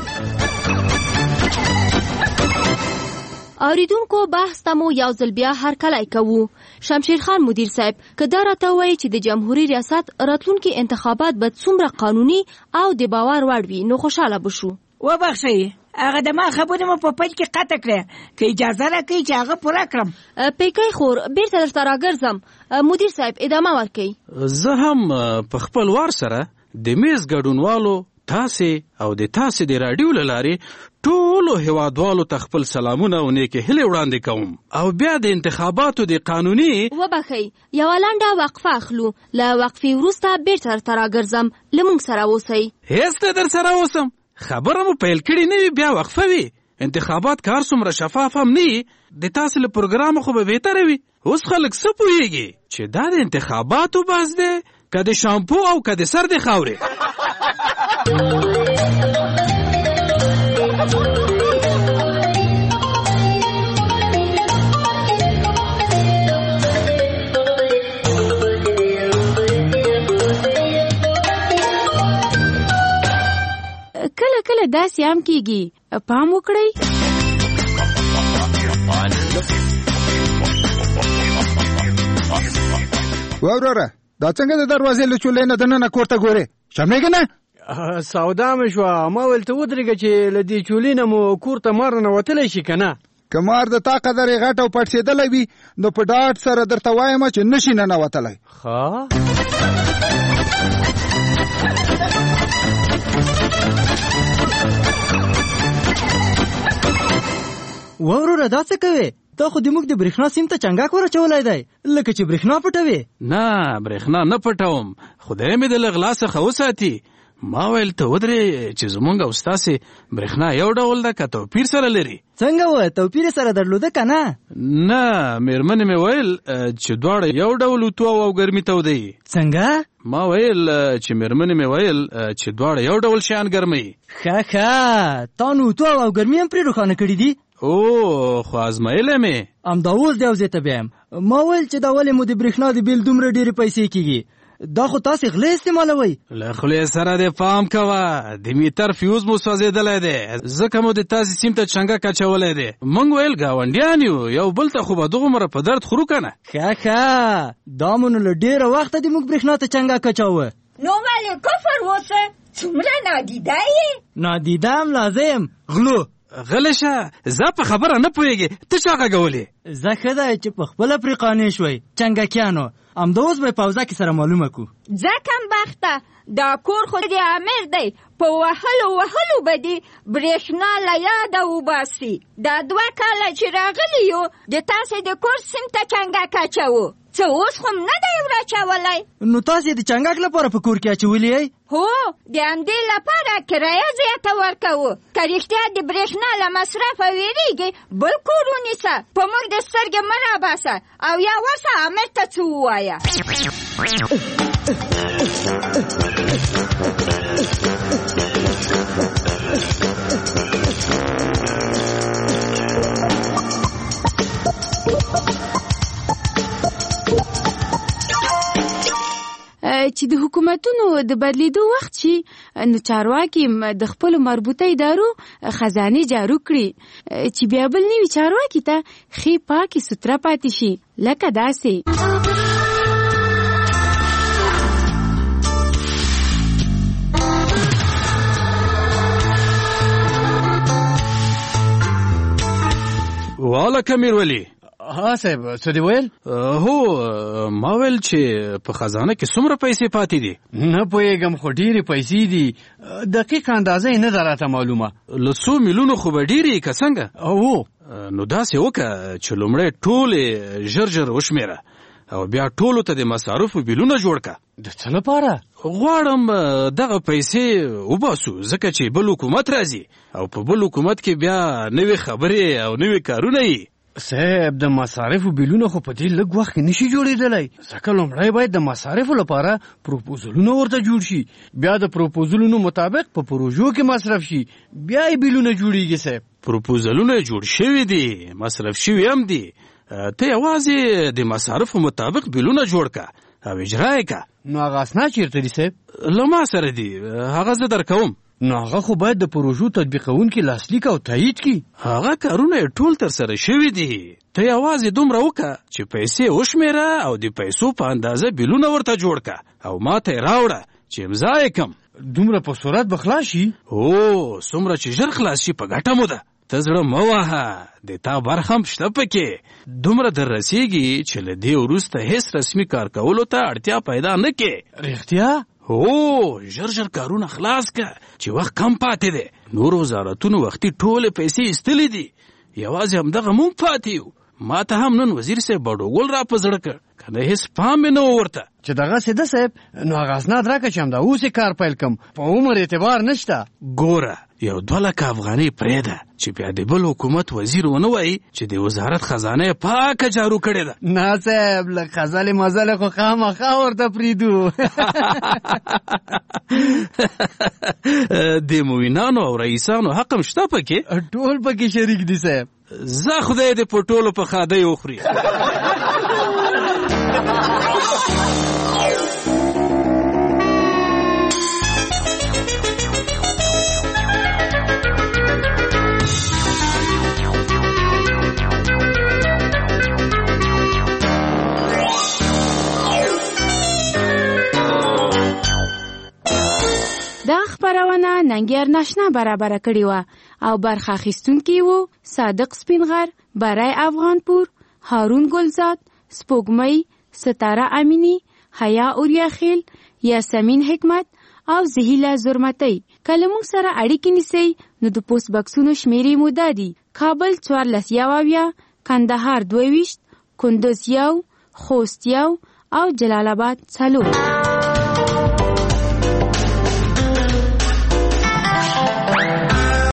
اوریدونکو بحث ته مو یو ځل بیا هرکلی کوو. شمشیر خان مدیر صاحب، که دا راته وایي چې د جمهوریت ریاست راتلونکي انتخابات به څومره قانوني او د باور وړ وي نو خوشحاله به شو. وبخښئ هغه د ما خبرې مو په پیل کې قطع کړې، که اجازه راکړئ چې هغه پوره کړم. پیکی خور بیرته درته راګرځم. مدیر صاحب ادامه ورکړئ. زه هم په خپل وار سره د میز ګډونوالو، تاسې او د تاسې د راډیو له لارې ټولو هیوادوالو ته خپل سلامونه او نیکې هیلې وړاندې کوم. او بیا د انتخاباتو د قانوني وبخئ یوه لنډه وقفه اخلو، له وقفې وروسته بیرته درته راګرځم. له موږ سره اوسئ. هېڅ ته در سره اوسم، خبره مو پیل کړې نه وي بیا وقفه وي. انتخابات کار څومره شفاف هم نه وي، د تاسې له پروګرامه خو به بهتره وي. اوس خلک څه پوهېږي چې دا د انتخاباتو بحث دی که د شامپو او که د سر د خاورې. کله کله داسې هم کیږي، پام وکړئ. وروره دا څنګه د دروازې له چولې نه دننه کور ته ګورې؟ شرمېږې نه؟ سودا مې شوه، ما ویل ته ودرېږه چې له دې چولې نه مو کور ته مار ننوتلی شي که نه؟ که مار د تا قدرې غټ او پړسېدلی وي نو په ډاډ سره درته وایم چې نشي ننوتلی. ښه وروره دا څه کوې؟ تا خو دموږ د برېښنا سیم ته چنګاک ورچولی دی لکه چې برېښنا پټوې. نه برېښنا نه پټوم، خدای مې د له غلا څخه وساتي. ما ویل ته ودرې چې زمونږ او ستاسې برېښنا یو ډول ده که توپیر سره لري؟ څنګه وه توپیر سره درلوده که نه؟ نه مېرمنې مې ویل چې دواړه یو ډول اوتو او ګرمي تودوي. څنګه؟ ما ویل چې مېرمنې مې ویل چې دواړه یو ډول شیان ګرموي. ښه ښه تا نو اوتو او ګرمي هم پرې روښانه کړي دي. او خو ازمایلی مې همدا اوس دی او زه ته بیایم. ما ویل چې دا ولې مو د برېښنا د بیل دومره ډېرې پیسې کېږي؟ دا خو تاسې غله استعمالوئ. له خولې سره دې پام کوه، د میټر فیوز مو سوځېدلی دی ځکه مو د تاسې سیم ته چنګک اچولی دی. موږ ویل ګاونډیان یو یو بل ته خو به دغومره په درد خورو که نه. ښه ښه دا مو نو له ډېره وخته د موږ برېښنا ته چنګک اچوه. نو ولې کفر اوسه څومره نادیده یې؟ نادیده هم لازم غلو غلی شه، زه په خبره نه پوهېږې، ته چا غږولې؟ زه ښه دی چې په خپله پرې قانع شوئ چنګکیانو. همدا اوس به یې په اوزه کې سره معلومه کړو. ځه کمبخته دا کور خو د امیر دی، په وهلو وهلو به دې برېښنا له یاده وباسي. دا دوه کاله چې راغلي یو د تاسې د کور سیم ته چنګک اچوو، څه اوس خو نه دی وراچولی؟ نو تاسې د چنګک لپاره په کور کې اچولي یې؟ هو د همدې لپاره کرایه زیاته ورکوو. که رښتیا د برېښنا له مصرفه ویرېږي بل کور ونیسه، په موږ د سترګې مه راباسه او یا ورسه امیر ته څه ووایه. چې د حکومتونو د بدلیدو وخت شي نو چارواکي د خپلو مربوطه ادارو خزانې جارو کړي چې بیا بل نوي چارواکي ته ښې پاکې سوتره پاتې شي لکه داسې. واله کمیر ولی ها صاحب څه دی ویل؟ هو ما ویل چې په خزانه کې څومره پیسې پاتې دي؟ نه پوهېږم خو ډېرې پیسې دي، دقیق اندازه یې نه ده راته معلومه. له څو میلیونو خو به ډېرې که څنګه؟ هو نو داسې وکړه چې لومړی ټولې ژر ژر وشمېره او بیا ټولو ته د مصارفو بیلونه جوړ کړه. د څه لپاره؟ غواړم دغه پیسې وباسو ځکه چې بل حکومت راځي او په بل حکومت کې بیا نوې خبرې او نوې کارونه یي. صاحب د مصارفو بیلونه خو په دې لږ وخت کې نشي جوړېدلی، ځکه لومړی باید د مصارفو لپاره پروپوزلونه ورته جوړ شي، بیا د پروپوزلونو مطابق په پروژو کې مصرف شي، بیا یې بیلونه جوړېږي. صاحب پروپوزلونه جوړ شوي دي، مصرف شوي هم دي، ته یوازې د مصارفو مطابق بیلونه جوړ کړه او اجرا یې کړه. نو هغه اسناد چېرته دي صاحب؟ له ما سره دي، هغه زه درکوم. نو هغه خو باید د پروژو تطبیقونکي لاسلیک او تایید کړي. هغه کارونه یې ټول ترسره شوي دي، ته یوازې دومره وکړه چې پیسې وشمېره او د پیسو په اندازه بیلونه ورته جوړ کړه او ما ته یې راوړه چې امضا یې کړم. دومره په صورت به خلاص شي؟ هو څومره چې ژر خلاص شي په ګټه مو ده. ته زړه مه وهه، د تا برخه هم شته پکې، دومره در رسېږي چې له دې وروسته هېڅ رسمي کار کولو ته اړتیا پیدا نه کړې. رښتیا؟ هو ژر ژر کارونه خلاص کړه چې وخت کم پاتې دی. نور وزارتونو وختي ټولې پیسې ایستلې دي، یوازې همدغه مونږ پاتې یو. ما ته هم نن وزیر صاحب بډوګل را په زړه کړ، کنه هېڅ پام مې نه و ورته چې دغسې ده صاحب. نو هغه اسناد راکړه چې همدا اوس یې کار پیل کړم، په عمر اعتبار نشته. ګوره یو دوه لکه افغانۍ پرېږده چې بیا د بل حکومت وزیر ونه وایي چې د وزارت خزانه یې پاکه جارو کړې ده. نه صاحب له خزلې مزلې خو خامخا ورته پرېږدو. د موینانو او رئیسانو حق هم شته پکې؟ ټول پکې شریک دي صاحب. زه خدای دې په ټولو په ښادۍ وخوري. ننګیار ناشنا برابره کړې وه او برخه اخیستونکي وو صادق سپینغر، برای افغانپور، هارون ګلزاد، سپوږمۍ، ستاره امینی، حیا اوریاخیل، یاسمین حکمت او زهیله زرمتی. کله موږ سره اړیکې نیسئ نو د پوسټ بکسونو شمیرې مو دا دي: کابل څوارلس یو اویا، کندهار دوه ویشت، کندوز یو، خوست یو او جلال آباد څلور.